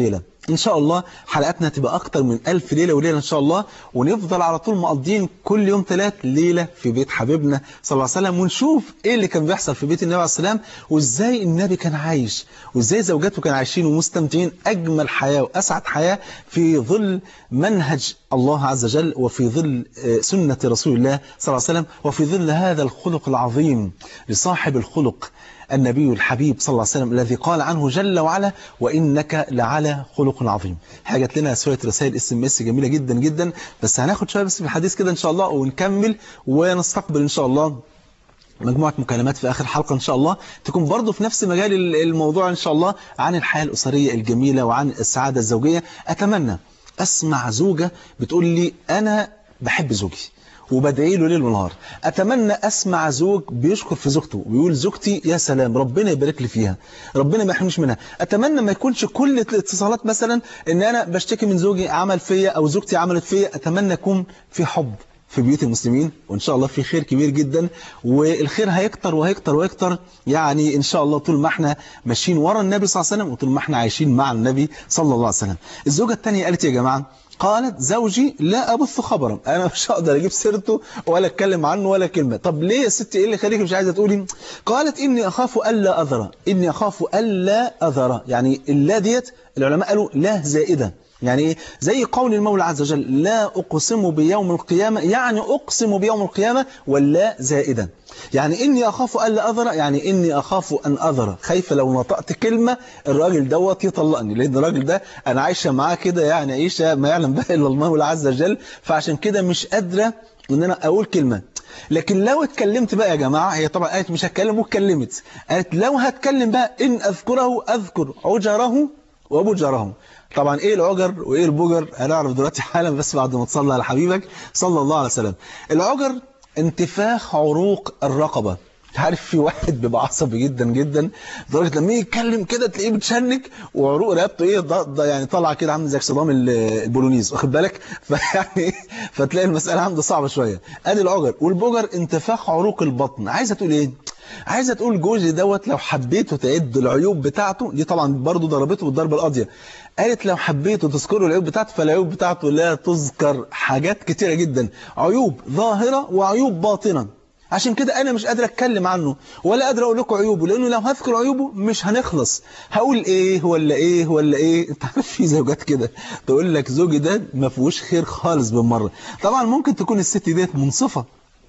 إن شاء الله حلقاتنا تبقى أكتر من 1000 ليلة وليلة إن شاء الله، ونفضل على طول مقضين كل يوم 3 ليلة في بيت حبيبنا صلى الله عليه وسلم، ونشوف إيه اللي كان بيحصل في بيت النبي عليه السلام، وإزاي النبي كان عايش، وإزاي زوجاته كانوا عايشين ومستمتعين أجمل حياة وأسعد حياة في ظل منهج الله عز وجل، وفي ظل سنة رسول الله صلى الله عليه وسلم، وفي ظل هذا الخلق العظيم لصاحب الخلق النبي الحبيب صلى الله عليه وسلم الذي قال عنه جل وعلا: وإنك لعلى خلق عظيم. حاجت لنا شوية رسائل SMS جميلة جدا جدا، بس هناخد شوية بس في الحديث كده إن شاء الله ونكمل، ونستقبل إن شاء الله مجموعة مكالمات في آخر حلقة إن شاء الله تكون برضو في نفس مجال الموضوع إن شاء الله، عن الحياة الأسرية الجميلة وعن السعادة الزوجية. أتمنى أسمع زوجة بتقول لي أنا بحب زوجي وبدعي له ليل ونهار. أتمنى أسمع زوج بيشكر في زوجته ويقول زوجتي يا سلام ربنا يبارك لي فيها، ربنا ما يحرمنيش منها. أتمنى ما يكونش كل الاتصالات مثلا إن أنا بشتكي من زوجي عمل فيا أو زوجتي عملت فيا. أتمنى يكون في حب في بيوت المسلمين، وإن شاء الله في خير كبير جدا، والخير هيكتر وهيكتر وهيكتر يعني إن شاء الله طول ما احنا ماشيين ورا النبي صلى الله عليه وسلم، وطول ما احنا عايشين مع النبي صلى الله عليه وسلم. الزوجة الثانية قالت يا جماعة، قالت زوجي لا أبث خبرا، أنا مش هقدر أجيب سيرته ولا أتكلم عنه ولا كلمة. طب ليه يا ستي، إيه اللي خليك مش عايزة تقولي؟ قالت إني أخاف ألا أذر، إني أخاف ألا أذر. يعني اللا ديت العلماء قالوا لا زائدة، يعني إيه؟ زي قول المولى عز وجل لا أقسم بيوم القيامة، يعني أقسم بيوم القيامة، ولا زائدة. يعني إني أخاف ألا أذر، يعني إني أخاف أن أذر، خايفة لو نطقت كلمة الراجل دوت يطلقني، لأن الراجل ده أنا عايشة معاه كده يعني عيشة ما يعلم بها إلا المولى عز وجل، فعشان كده مش قادرة إن أنا أقول كلمة. لكن لو اتكلمت بقى يا جماعة، هي طبعا قالت مش هتكلم واتكلمت، قالت لو هتكلم بقى إن أذكره أذكر عجره وبجره. طبعا ايه العجر وايه البجر هنعرف دلوقتي حالا، بس بعد ما تصلي على حبيبك صلى الله عليه وسلم. العجر انتفاخ عروق الرقبة. عارف في واحد بيبقى عصبي جدا جدا لدرجه لما يتكلم كده تلاقيه بتشنك وعروق رقبته ايه ده يعني طالعه كده عامل زي صدام البولونيز، واخد بالك؟ فيعني فتلاقي المساله عنده صعبه شويه. ادي العجر. والبجر انتفاخ عروق البطن. عايزه تقول ايه؟ عايزه تقول جوزي دوت لو حبيته تعد العيوب بتاعته دي، طبعا برضو ضربته بالضربه القاضيه. قالت لو حبيته تذكروا العيوب بتاعته، فالعيوب بتاعته لا تذكر، حاجات كتيره جدا، عيوب ظاهره وعيوب باطنه. عشان كده انا مش قادر اتكلم عنه ولا قادر اقول لكم عيوبه، لانه لو هذكر عيوبه مش هنخلص. هقول ايه ولا ايه ولا ايه؟ انت عارف في زوجات كده تقول لك زوجي ده ما فيهوش خير خالص بالمره. طبعا ممكن تكون الست ديت منصفه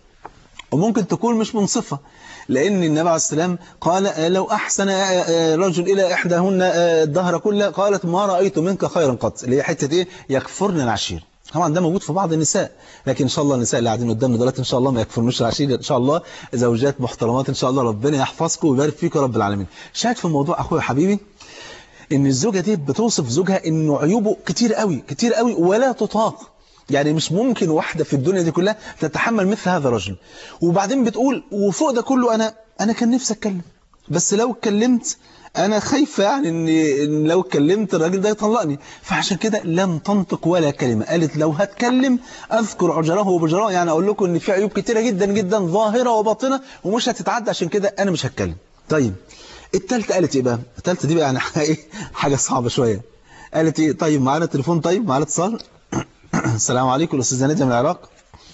وممكن تكون مش منصفة، لأن النبي عليه السلام قال لو أحسن رجل إلى إحداهن الدهر كله قالت ما رأيت منك خيرا قط، اللي هي حتة إيه؟ يكفرن العشير. طبعا ده موجود في بعض النساء، لكن إن شاء الله النساء اللي قاعدين قدامنا دلوقتي إن شاء الله ما يكفرنوش العشير، إن شاء الله زوجات محترمات إن شاء الله، ربنا يحفظكم ويبارك فيكم رب العالمين. شاهد في الموضوع أخويا حبيبي إن الزوجة دي بتوصف زوجها إنه عيوبه كتير قوي كتير قوي ولا تطاق. يعني مش ممكن واحدة في الدنيا دي كلها تتحمل مثل هذا الرجل. وبعدين بتقول وفوق ده كله أنا كان نفسي أتكلم، بس لو اتكلمت أنا خايفة يعني إن لو اتكلمت الراجل ده يطلقني، فعشان كده لم تنطق ولا كلمة. قالت لو هتكلم أذكر عجره وبجره، يعني أقول لكم إن في عيوب كتيرة جدا جدا ظاهرة وباطنة ومش هتتعدى، عشان كده أنا مش هتكلم. طيب التالتة قالت إيه بقى؟ التالتة دي بقى يعني حاجة صعبة شوية. قالت إيه؟ طيب معانا تليفون، طيب معانا اتصال. السلام عليكم الأستاذة نادية من العراق.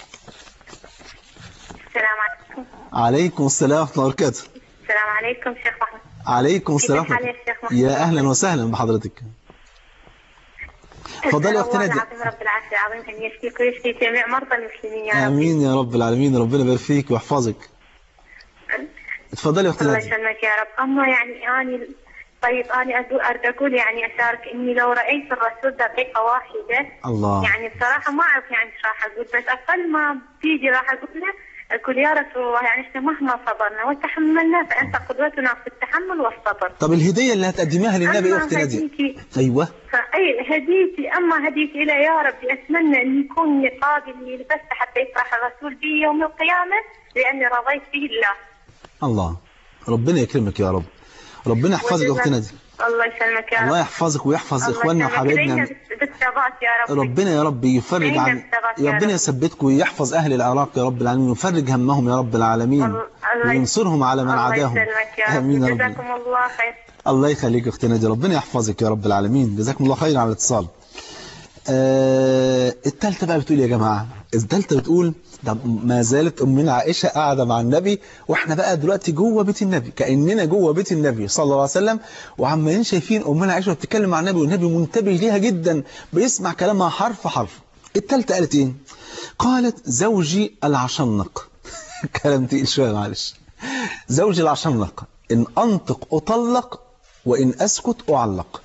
السلام عليكم. عليكم السلام ورحمة الله وبركاته. السلام عليكم شيخ محمد. عليكم السلام. كيف الحال يا شيخ محمد؟ يا أهلا وسهلا بحضرتك. تفضلي يا أختي نادية. العظيم رب العرش العظيم أن يشفيك ويشفي جميع مرضى المسلمين يا رب. آمين يا رب العالمين، ربنا يبارك فيك ويحفظك. اتفضلي يا أختي نادية. الله يسلمك يا رب. أما يعني طيب أنا أريد أقول يعني أشارك إني لو رأيت الرسول دقيقة واحدة الله، يعني بصراحة ما أعرف يعني إيش راح أقول، بس أقل ما تيجي راح أقول له أقول يا رسول الله يعني إحنا مهما صبرنا وتحملنا فأنت قدوتنا في التحمل والصبر. طب الهدية اللي هتقدميها للنبي يا أختي نادية؟ أيوه. فأي هديتي، أما هديتي إلى يا ربي أتمنى أن يكون نقاب اللي لبسته حتى يفرح الرسول بي يوم القيامة لأني رضيت به الله. الله، ربنا يكرمك يا رب، ربنا يحفظك يا أختي نادية. الله يسلمك يا رب. الله يحفظك ويحفظ إخواننا وحبايبنا. بالثبات يا رب. ربنا يا رب يفرج عن، ربنا يثبتكم ويحفظ أهل العراق يا رب العالمين، ويفرج همهم يا رب العالمين، وينصرهم على من عاداهم. آمين يا رب. جزاكم الله خير. الله يخليك اختي نادية، ربنا يحفظك يا رب العالمين، جزاكم الله خير على الاتصال. الثالثه بقى بتقول يا جماعه، الثالثه بتقول ده ما زالت امنا عائشه قاعده مع النبي، واحنا بقى دلوقتي جوه بيت النبي، كاننا جوه بيت النبي صلى الله عليه وسلم، وعمالين شايفين امنا عائشه بتتكلم مع النبي، والنبي منتبه ليها جدا بيسمع كلامها حرف حرف. الثالثه قالت ايه؟ قالت زوجي العشنق. كلام تقيل شويه معلش. زوجي العشنق ان انطق اطلق وان اسكت اعلق.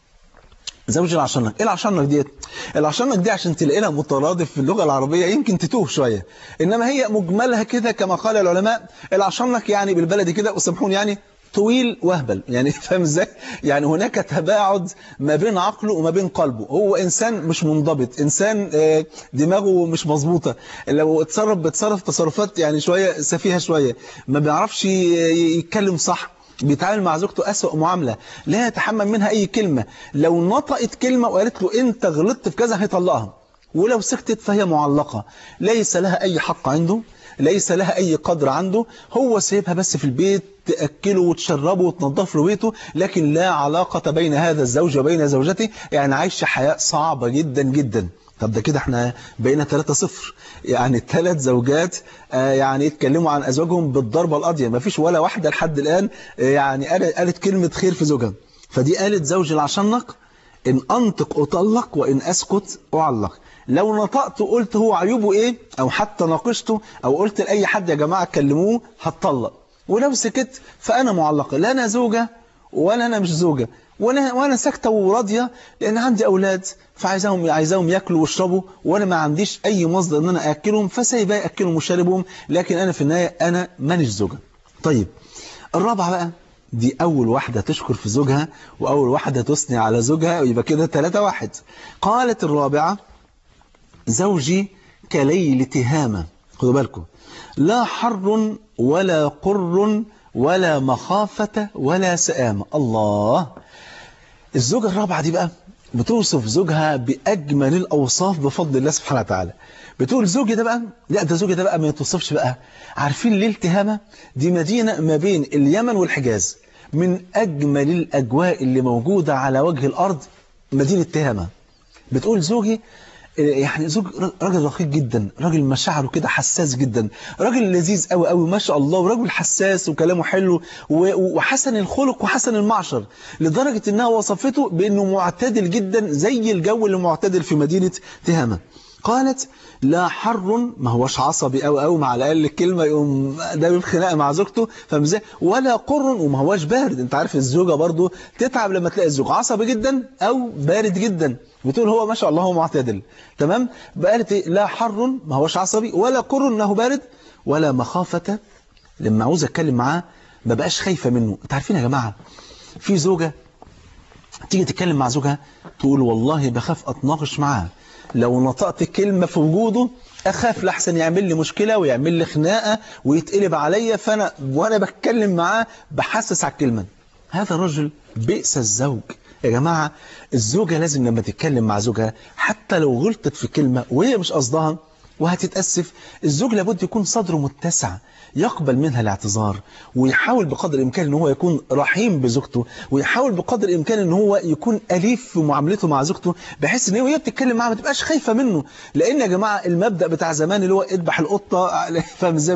زوج العشنق. ايه العشنق ديت؟ العشنق دي عشان تلاقي لها مترادف في اللغه العربيه يمكن تتوه شويه، انما هي مجملها كده كما قال العلماء، العشنق يعني بالبلدي كده وسامحوني يعني طويل وهبل، يعني فاهم ازاي؟ يعني هناك تباعد ما بين عقله وما بين قلبه، هو انسان مش منضبط، انسان دماغه مش مظبوطه، لو بيتصرف تصرفات يعني شويه سفيهه شويه، ما بيعرفش يتكلم صح، بيتعامل مع زوجته أسوأ معاملة، لا يتحمل منها أي كلمة، لو نطقت كلمة وقالت له أنت غلطت في كذا هيطلقها، ولو سكتت فهي معلقة، ليس لها أي حق عنده، ليس لها أي قدر عنده، هو سيبها بس في البيت تأكله وتشربه وتنظف له بيته، لكن لا علاقة بين هذا الزوج وبين زوجته، يعني عايشة حياة صعبة جدا جدا. طب ده كده احنا بقينا 3-0، يعني 3 زوجات يعني يتكلموا عن أزواجهم بالضربة القاضية، ما فيش ولا واحدة لحد الآن يعني قالت كلمة خير في زوجها. فدي قالت زوج العشنق إن أنطق أطلق وإن أسكت أعلق. لو نطقت وقلت هو عيوبه إيه، أو حتى ناقشته أو قلت لأي حد يا جماعة كلموه هتطلق، ولو سكت فأنا معلقة، لا أنا زوجة ولا أنا مش زوجة، وانا ساكته وراضيه لان عندي اولاد فعايزاهم ياكلوا ويشربوا، وانا ما عنديش اي مصدر ان انا اكلهم، فسايباه ياكلهم وشاربهم، لكن انا في النهايه انا مانيش زوجه. طيب الرابعه بقى، دي اول واحده تشكر في زوجها واول واحده تثني على زوجها، ويبقى كده 3-1. قالت الرابعه زوجي كليل تهامه. خدوا بالكم، لا حر ولا قر ولا مخافه ولا سآمه. الله. الزوجة الرابعة دي بقى بتوصف زوجها بأجمل الأوصاف بفضل الله سبحانه وتعالى. بتقول زوجي ده بقى، لا ده زوجي ده بقى ما يتوصفش بقى. عارفين ليه التهامة؟ دي مدينة ما بين اليمن والحجاز، من أجمل الأجواء اللي موجودة على وجه الأرض مدينة تهامة. بتقول زوجي يعني زوج راجل رقيق جدا، راجل مشاعره كده حساس جدا، راجل لذيذ قوي قوي ما شاء الله، وراجل حساس وكلامه حلو وحسن الخلق وحسن المعشر، لدرجة انها وصفته بانه معتدل جدا زي الجو اللي معتدل في مدينة تهامة. قالت لا حر، ما هوش عصبي قوي قوي، مع الاقل الكلمه يقوم ده بالخناقه مع زوجته، فاهم ازاي؟ ولا قر، وما هوش بارد. انت عارف الزوجه برضو تتعب لما تلاقي الزوج عصبي جدا او بارد جدا، بتقول هو ما شاء الله هو معتدل. تمام. قالت لا حر، ما هوش عصبي، ولا قر انه بارد، ولا مخافه، لما عاوز اتكلم معاه ما بقاش خايفه منه. انت عارفين يا جماعه في زوجه تيجي تتكلم مع زوجها تقول والله بخاف اتناقش معاه، لو نطقت كلمة في وجوده أخاف لحسن يعمل لي مشكلة ويعمل لي خناقة ويتقلب عليا، فأنا وأنا بتكلم معاه بحسس على الكلمة. هذا الرجل بئس الزوج. يا جماعة الزوجة لازم لما تتكلم مع زوجها حتى لو غلطت في كلمة وهي مش قصدها وهتتأسف، الزوج لابد يكون صدره متسع، يقبل منها الاعتذار، ويحاول بقدر الإمكان ان هو يكون رحيم بزوجته، ويحاول بقدر الإمكان ان هو يكون أليف في معاملته مع زوجته، بحيث ان هي بتتكلم معاه ما تبقاش خايفة منه. لأن يا جماعة المبدأ بتاع زمان اللي هو اذبح القطة فاهم ازاي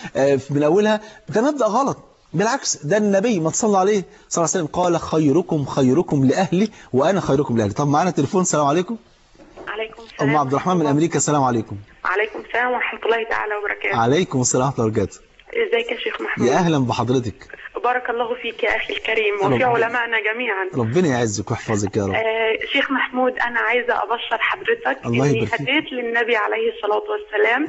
من أولها، ده مبدأ غلط. بالعكس، ده النبي ما تصلى عليه صلى الله عليه وسلم قال خيركم خيركم لأهلي وأنا خيركم لأهلي. طب معانا تليفون. السلام عليكم. عليكم السلام. أم عبد الرحمن من أمريكا. السلام عليكم. عليكم السلام ورحمة الله تعالى وبركاته. عليكم السلام ورحمة الله وبركاته. ازيك يا شيخ محمود؟ يا أهلا بحضرتك. بارك الله فيك يا أخي الكريم وفي علمائنا جميعا. ربنا يعزك ويحفظك يا رب. شيخ محمود، أنا عايزة أبشر حضرتك إني هديت للنبي عليه الصلاة والسلام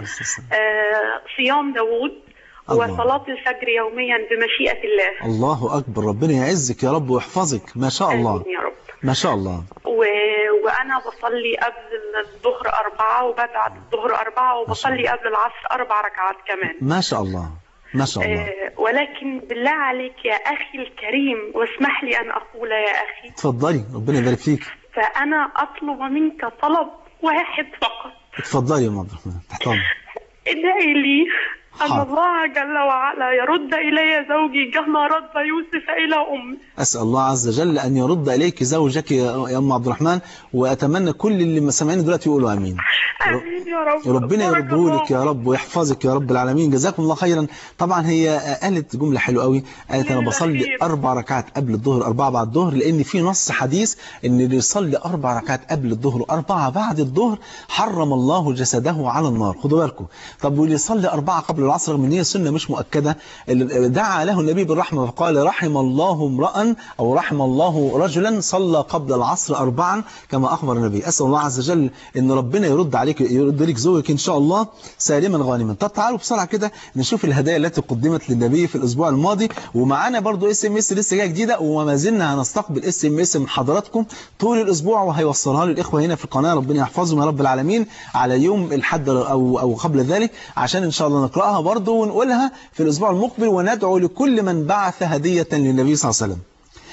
صيام داوود وصلاة الفجر يوميا بمشيئة الله. الله أكبر. ربنا يعزك يا رب ويحفظك. ما شاء الله. آمين يا رب. ما شاء الله. وأنا بصلي قبل الظهر 4 وبعد الظهر 4 وبصلي قبل العصر 4 ركعات كمان. ما شاء الله. ما شاء الله. ولكن بالله عليك يا أخي الكريم، واسمح لي أن أقول يا أخي. اتفضلي، ربنا يبارك فيك. فأنا أطلب منك طلب واحد فقط. اتفضلي يا ام عبد الرحمن، تحت امرك. ادعي لي. أن الله جل وعلا يرد إلي زوجي كما رد يوسف إلى أمي. أسأل الله عز وجل أن يرد إليك زوجك يا أم عبد الرحمن، وأتمنى كل اللي سامعين دلوقتي يقولوا آمين. آمين يا رب. ربنا يرده لك يا رب ويحفظك يا رب العالمين. جزاكم الله خيرا. طبعا هي قالت جملة حلوة قوي، قالت أنا بصلي 4 ركعات قبل الظهر 4 بعد الظهر، لأن في نص حديث إن اللي يصلي 4 ركعات قبل الظهر و4 بعد الظهر حرم الله جسده على النار. خدوا بالكم. طب واللي يصلي 4 قبل العصر رغم ان هي سنة مش مؤكدة، دعا له النبي بالرحمة فقال رحم الله امرأ أو رحم الله رجلا صلى قبل العصر 4 كما أخبر النبي. أسأل الله عز وجل إن ربنا يرد عليك، يرد لك زوجك إن شاء الله سالما غانما. طب تعالوا بسرعة كده نشوف الهدايا التي قدمت للنبي في الأسبوع الماضي، ومعانا برضو SMS لسه جايه جديدة، وما زلنا هنستقبل SMS من حضراتكم طول الأسبوع وهيوصلها للإخوة هنا في القناة، ربنا يحفظهم يا رب العالمين، على يوم الحد أو قبل ذلك، عشان إن شاء الله نقرأها برضو ونقولها في الأسبوع المقبل، وندعو لكل من بعث هدية للنبي صلى الله عليه وسلم.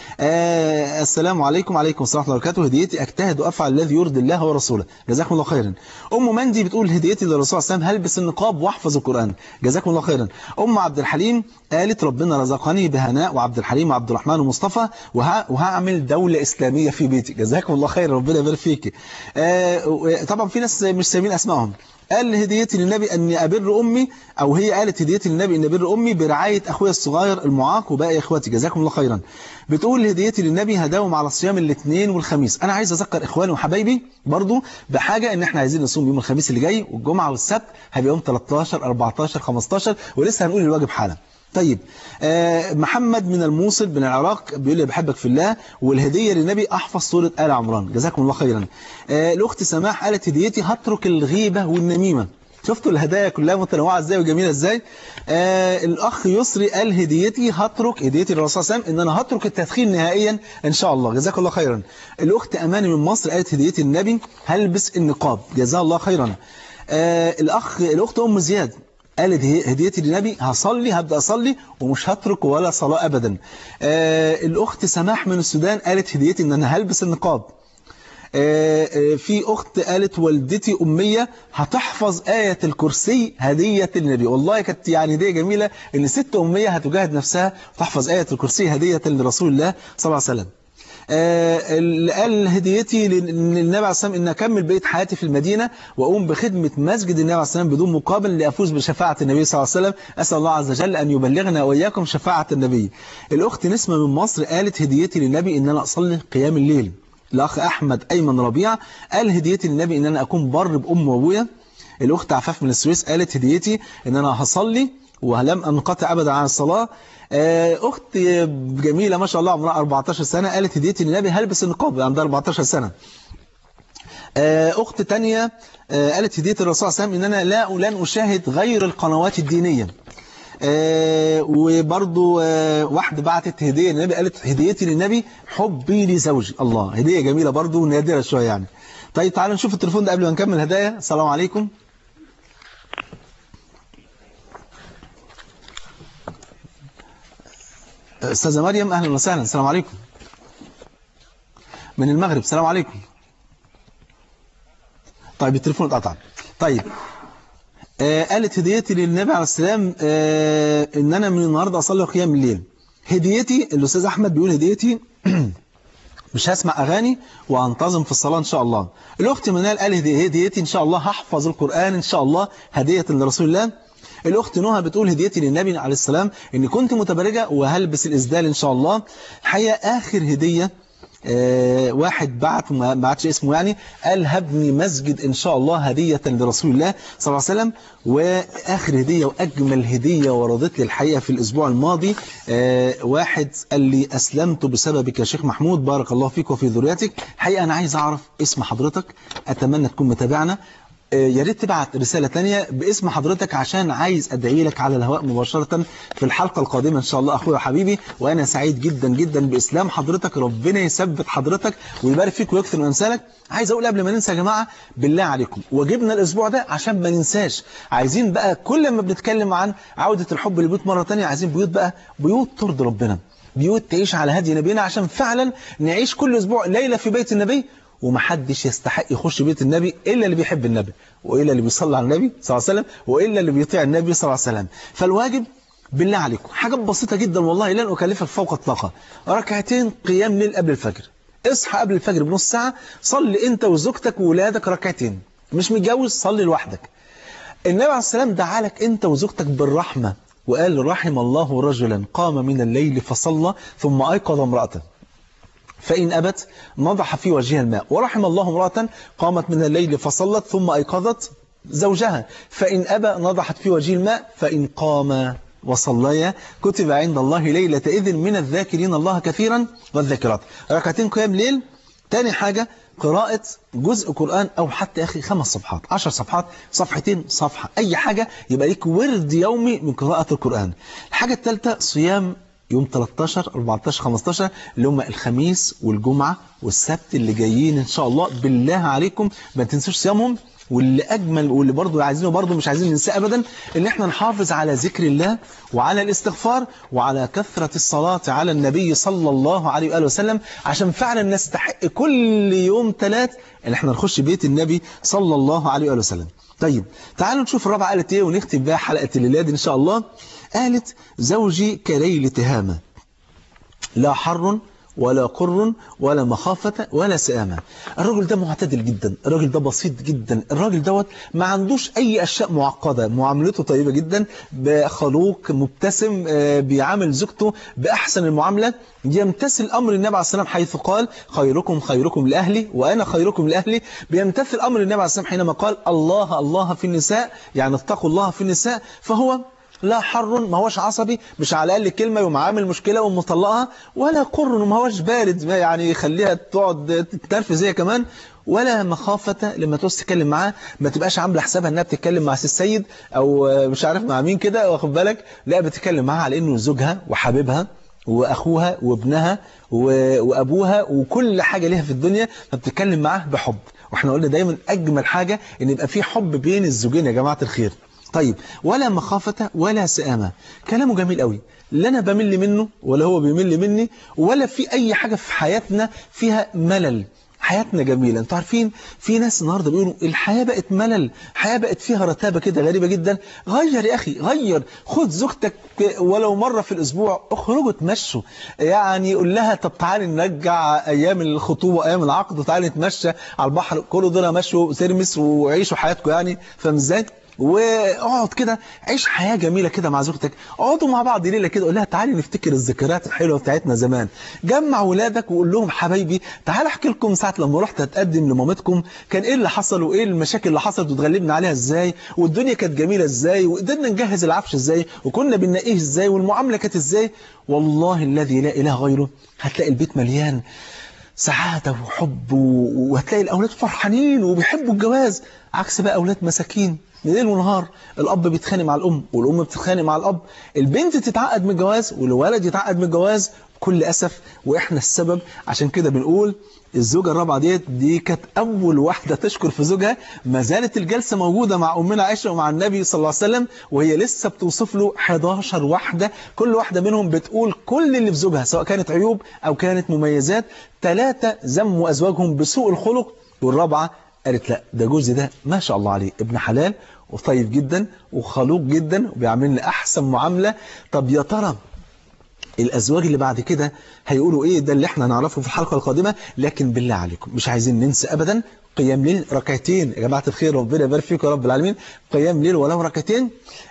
السلام عليكم. عليكم السلام ورحمة الله وبركاته. هديتي أجتهد وأفعل الذي يرضي الله ورسوله. جزاكم الله خيرا. أم مندي بتقول هديتي للرسول صلى الله عليه وسلم هلبس النقاب واحفظ القرآن. جزاكم الله خيرا. أم عبد الحليم قالت ربنا رزقني بهناء وعبد الحليم وعبد الرحمن ومصطفى وهعمل دولة إسلامية في بيتي. جزاكم الله خيرا، ربنا يبارك فيك. طبعا في ناس مش سامعين أسمائهم. قال هديتي للنبي أني أبر أمي، أو هي قالت هديتي للنبي أني أبر أمي برعاية أخويا الصغير المعاق وباقي إخواتي. جزاكم الله خيرا. بتقول هديتي للنبي هداوم على صيام الاثنين والخميس. أنا عايز أذكر إخواني وحبايبي برضو بحاجة، إن إحنا عايزين نصوم يوم الخميس اللي جاي والجمعة والسبت، هيبقى يوم 13 14 15 ولسه هنقول الواجب حالا. طيب محمد من الموصل من العراق بيقول لي بحبك في الله، والهدية للنبي أحفظ سورة آل عمران. جزاكم الله خيرا. الأخت سماح قالت هديتي هترك الغيبة والنميمة. شفتوا الهدايا كلها متنوعة ازاي وجميلة ازاي. الأخ يسري قال هديتي للرسول صلى الله عليه وسلم ان انا هترك التدخين نهائيا ان شاء الله. جزاك الله خيرا. الأخت أماني من مصر قالت هديتي للنبي هلبس النقاب. جزاه الله خيرا. الأخت أم زياد قالت هديتي للنبي هبدأ أصلي ومش هترك ولا صلاة أبدا. الأخت سماح من السودان قالت هديتي ان انا هلبس النقاب. في أخت قالت والدتي أمية هتحفظ آية الكرسي هدية للنبي. والله كانت يعني هدية جميلة إن ست أمية هتجاهد نفسها وتحفظ آية الكرسي هدية لرسول الله صلى الله عليه وسلم. قال هديتي للنبي عليه السلام إن أكمل بقية حياتي في المدينة وأقوم بخدمة مسجد النبي عليه السلام بدون مقابل لأفوز بشفاعة النبي صلى الله عليه وسلم. أسأل الله عز وجل أن يبلغنا وإياكم شفاعة النبي. الأخت نسمة من مصر قالت هديتي للنبي إن أنا أصلي قيام الليل. الأخ أحمد أيمن ربيع قال هديتي للنبي إن أنا أكون بر بأم وأبويا. الأخت عفاف من السويس قالت هديتي إن أنا هصلي ولم أنقطع أبدا عن الصلاة. أخت جميلة ما شاء الله عمرها 14 سنة قالت هديتي للنبي هلبس النقاب، عندها 14 سنة. أخت تانية قالت هديتي للرسول صلى الله عليه وسلم إن أنا لن أشاهد غير القنوات الدينية. وبرضو واحدة بعتت هدية للنبي قالت هديتي للنبي حبي لزوجي. الله، هدية جميلة برضو ونادرة شوية يعني. طيب تعالوا نشوف التليفون ده قبل ما نكمل هدايا. السلام عليكم. أستاذة مريم أهلا وسهلا. السلام عليكم. من المغرب. السلام عليكم. طيب التليفون اتقطع. طيب قالت هديتي للنبي عليه السلام ان انا من النهارده اصلي قيام الليل. هديتي الاستاذ احمد بيقول هديتي مش هسمع اغاني وانتظم في الصلاه ان شاء الله. الاخت منال قال هديتي ان شاء الله هحفظ القران ان شاء الله هديه لرسول الله. الاخت نهى بتقول هديتي للنبي عليه السلام اني كنت متبرجه وهلبس الاسدال ان شاء الله. الحقيقه اخر هديه واحد بعت ما بعتش اسمه يعني قال هبني مسجد إن شاء الله هدية لرسول الله صلى الله عليه وسلم. وآخر هدية وأجمل هدية وردت لي الحقيقة في الأسبوع الماضي واحد قال لي أسلمت بسببك يا شيخ محمود بارك الله فيك وفي ذريتك. الحقيقة أنا عايز أعرف اسم حضرتك، أتمنى تكون متابعنا. يا ريت تبعت رسالة تانية باسم حضرتك عشان عايز أدعي لك على الهواء مباشرة في الحلقة القادمة إن شاء الله أخويا وحبيبي. وأنا سعيد جدا جدا بإسلام حضرتك، ربنا يثبت حضرتك ويبارك فيك ويكثر من أمثالك. عايز أقول قبل ما ننسى يا جماعة بالله عليكم وجبنا الأسبوع ده عشان ما ننساش، عايزين بقى كل ما بنتكلم عن عودة الحب للبيوت مرة تانية عايزين بيوت بقى بيوت ترضي ربنا، بيوت تعيش على هدي نبينا عشان فعلا نعيش كل أسبوع ليلة في بيت النبي ومحدش يستحق يخش بيت النبي إلا اللي بيحب النبي، وإلا اللي بيصلي على النبي صلى الله عليه وسلم، وإلا اللي بيطيع النبي صلى الله عليه وسلم. فالواجب بالله عليكم حاجة بسيطة جدا والله لن أكلفك فوق الطاقة، ركعتين قيام ليل قبل الفجر. اصحى قبل الفجر بنص ساعة، صلي أنت وزوجتك وولادك ركعتين. مش متجوز صلي لوحدك. النبي عليه السلام دعا لك أنت وزوجتك بالرحمة وقال رحم الله رجلا قام من الليل فصلى ثم أيقظ امرأته فإن أبت نضح في وجهها الماء، ورحم الله امرأة قامت من الليل فصلت ثم أيقظت زوجها فإن أبى نضحت في وجه الماء، فإن قام وصليا كتب عند الله ليلة إذن من الذاكرين الله كثيرا والذاكرات. ركعتين قيام ليل. تاني حاجة قراءة جزء قرآن أو حتى يا أخي 5 صفحات 10 صفحات صفحتين صفحة أي حاجة، يبقى ليك ورد يومي من قراءة القرآن. الحاجة الثالثة صيام يوم 13 14 15 اللي هم الخميس والجمعة والسبت اللي جايين إن شاء الله. بالله عليكم ما تنسوش صيامهم. واللي أجمل واللي برضه عايزينه برضه مش عايزين ننساه أبدا إن إحنا نحافظ على ذكر الله وعلى الاستغفار وعلى كثرة الصلاة على النبي صلى الله عليه وآله وسلم، عشان فعلا نستحق كل يوم 3 إن إحنا نخش بيت النبي صلى الله عليه وآله وسلم. طيب تعالوا نشوف الرابعة قالت إيه ونختم بها حلقة الليلة دي إن شاء الله. قالت زوجي كليل تهامة لا حر ولا قر ولا مخافة ولا سآمة. الراجل ده معتدل جدا، الراجل ده بسيط جدا، الراجل دوت ما عندوش أي أشياء معقدة، معاملته طيبة جدا، بخلوق مبتسم، بيعامل زوجته بأحسن المعاملة، يمتثل أمر النبي عليه السلام حيث قال خيركم خيركم لأهلي وأنا خيركم لأهلي. بيمتثل أمر النبي عليه السلام حينما قال الله الله في النساء، يعني اتقوا الله في النساء. فهو لا حر ما هوش عصبي، مش على الأقل كلمة يوم عامل مشكلة ومطلقها، ولا قر ما هوش بارد يعني يخليها تقعد تنرفز هي كمان، ولا مخافة لما توصل تتكلم معاه ما تبقاش عامله حسابها انها بتتكلم مع سي السيد او مش عارف مع مين كده واخد بالك، لا بتتكلم معاها على انه زوجها وحبيبها واخوها وابنها وابوها وكل حاجة ليها في الدنيا، فبتتكلم معاه بحب. واحنا قلنا دايما اجمل حاجة ان يبقى في حب بين الزوجين يا جماعة الخير. طيب ولا مخافة ولا سآمة، كلامه جميل قوي، لا أنا بمل منه ولا هو بيمل مني، ولا في أي حاجة في حياتنا فيها ملل. حياتنا جميلة. انتوا عارفين في ناس النهاردة بيقولوا الحياة بقت ملل، الحياة بقت فيها رتابة كده غريبة جدا. غير يا أخي غير، خد زوجتك ولو مرة في الأسبوع اخرجوا تمشوا، يعني قول لها طب تعالي نرجع أيام الخطوبة أيام العقد وتعالي نتمشى على البحر، كل دول مشوا ترمس وعيشوا حياتكم يعني، فاهم ازاي؟ واقعد كده عيش حياة جميلة كده مع زوجتك، اقعدوا مع بعض ليلة كده، قول لها تعالي نفتكر الذكريات الحلوة بتاعتنا زمان. جمع ولادك وقول لهم حبايبي تعالى احكي لكم ساعة لما رحت اتقدم لمامتكم كان ايه اللي حصل وايه المشاكل اللي حصلت وتغلبنا عليها ازاي، والدنيا كانت جميلة ازاي، وقدرنا نجهز العفش ازاي، وكنا بننقيه ازاي، والمعاملة كانت ازاي. والله الذي لا اله غيره هتلاقي البيت مليان سعادة وحب، وهتلاقي الأولاد فرحانين وبيحبوا الجواز، عكس بقى أولاد مساكين ليل ونهار الأب بيتخانق مع الأم والأم بتتخانق مع الأب، البنت تتعقد من الجواز والولد يتعقد من الجواز بكل أسف، وإحنا السبب. عشان كده بنقول الزوجة الرابعة دي كانت أول واحدة تشكر في زوجها. ما زالت الجلسة موجودة مع أمنا عائشة ومع النبي صلى الله عليه وسلم، وهي لسه بتوصف له 11 واحدة، كل واحدة منهم بتقول كل اللي في زوجها سواء كانت عيوب أو كانت مميزات. 3 ذموا أزواجهم بسوء الخلق، والرابعة قالت لا ده جوزي ده ما شاء الله عليه ابن حلال وطيب جدا وخلوق جدا وبيعمل لي أحسن معاملة. طب يا ترى الأزواج اللي بعد كده هيقولوا إيه؟ ده اللي احنا نعرفه في الحلقة القادمة. لكن بالله عليكم مش عايزين ننسى أبدا قيام ليل ركعتين يا جماعة الخير، ربنا يبارك فيكم يا رب العالمين. قيام ليل ولو ركعتين،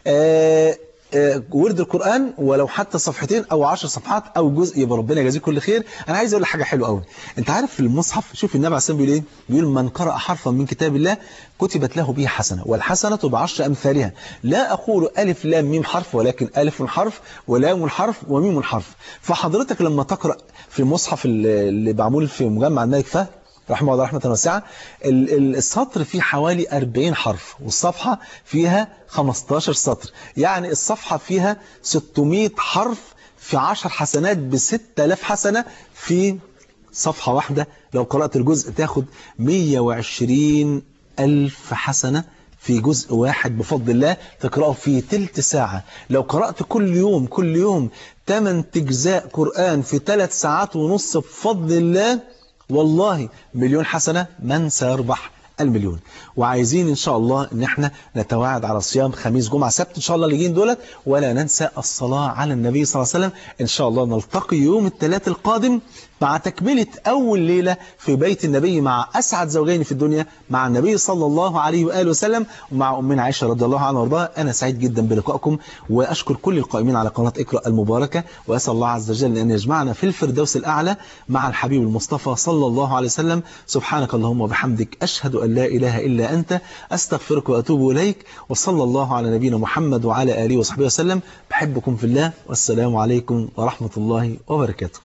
ورد القرآن ولو حتى صفحتين أو 10 صفحات أو جزء، يبقى ربنا يجازيك كل خير. أنا عايز أقول لك حاجة حلوة قوي. أنت عارف في المصحف شوف النبي عليه الصلاة والسلام بيقول إيه؟ بيقول من قرأ حرفا من كتاب الله كتبت له به حسنة والحسنة ب10 أمثالها. لا أقول ألف لام ميم حرف، ولكن ألف حرف ولام حرف وميم حرف. فحضرتك لما تقرأ في المصحف اللي معمول في مجمع الملك فهد رحمه الله رحمة واسعة، السطر فيه حوالي 40 حرف والصفحة فيها 15 سطر، يعني الصفحة فيها 600 حرف في 10 حسنات ب6000 حسنة في صفحة واحدة. لو قرأت الجزء تاخد 120,000 حسنة في جزء واحد بفضل الله، تقرأه في تلت ساعة. لو قرأت كل يوم 8 أجزاء قرآن في 3 ساعات ونص بفضل الله والله مليون حسنة من سيربح المليون. وعايزين إن شاء الله إن احنا نتواعد على صيام خميس جمعة سبت إن شاء الله اللي جايين دولت، ولا ننسى الصلاة على النبي صلى الله عليه وسلم. إن شاء الله نلتقي يوم الثلاث القادم مع تكملة أول ليلة في بيت النبي مع أسعد زوجين في الدنيا، مع النبي صلى الله عليه وآله وسلم ومع أمنا عائشة رضي الله عنها وارضاها. أنا سعيد جدا بلقائكم، وأشكر كل القائمين على قناة اقرأ المباركة، وأسأل الله عز وجل أن يجمعنا في الفردوس الأعلى مع الحبيب المصطفى صلى الله عليه وسلم. سبحانك اللهم وبحمدك، أشهد أن لا إله إلا أنت، أستغفرك وأتوب إليك، وصلى الله على نبينا محمد وعلى آله وصحبه وسلم. بحبكم في الله، والسلام عليكم ورحمة الله وبركاته.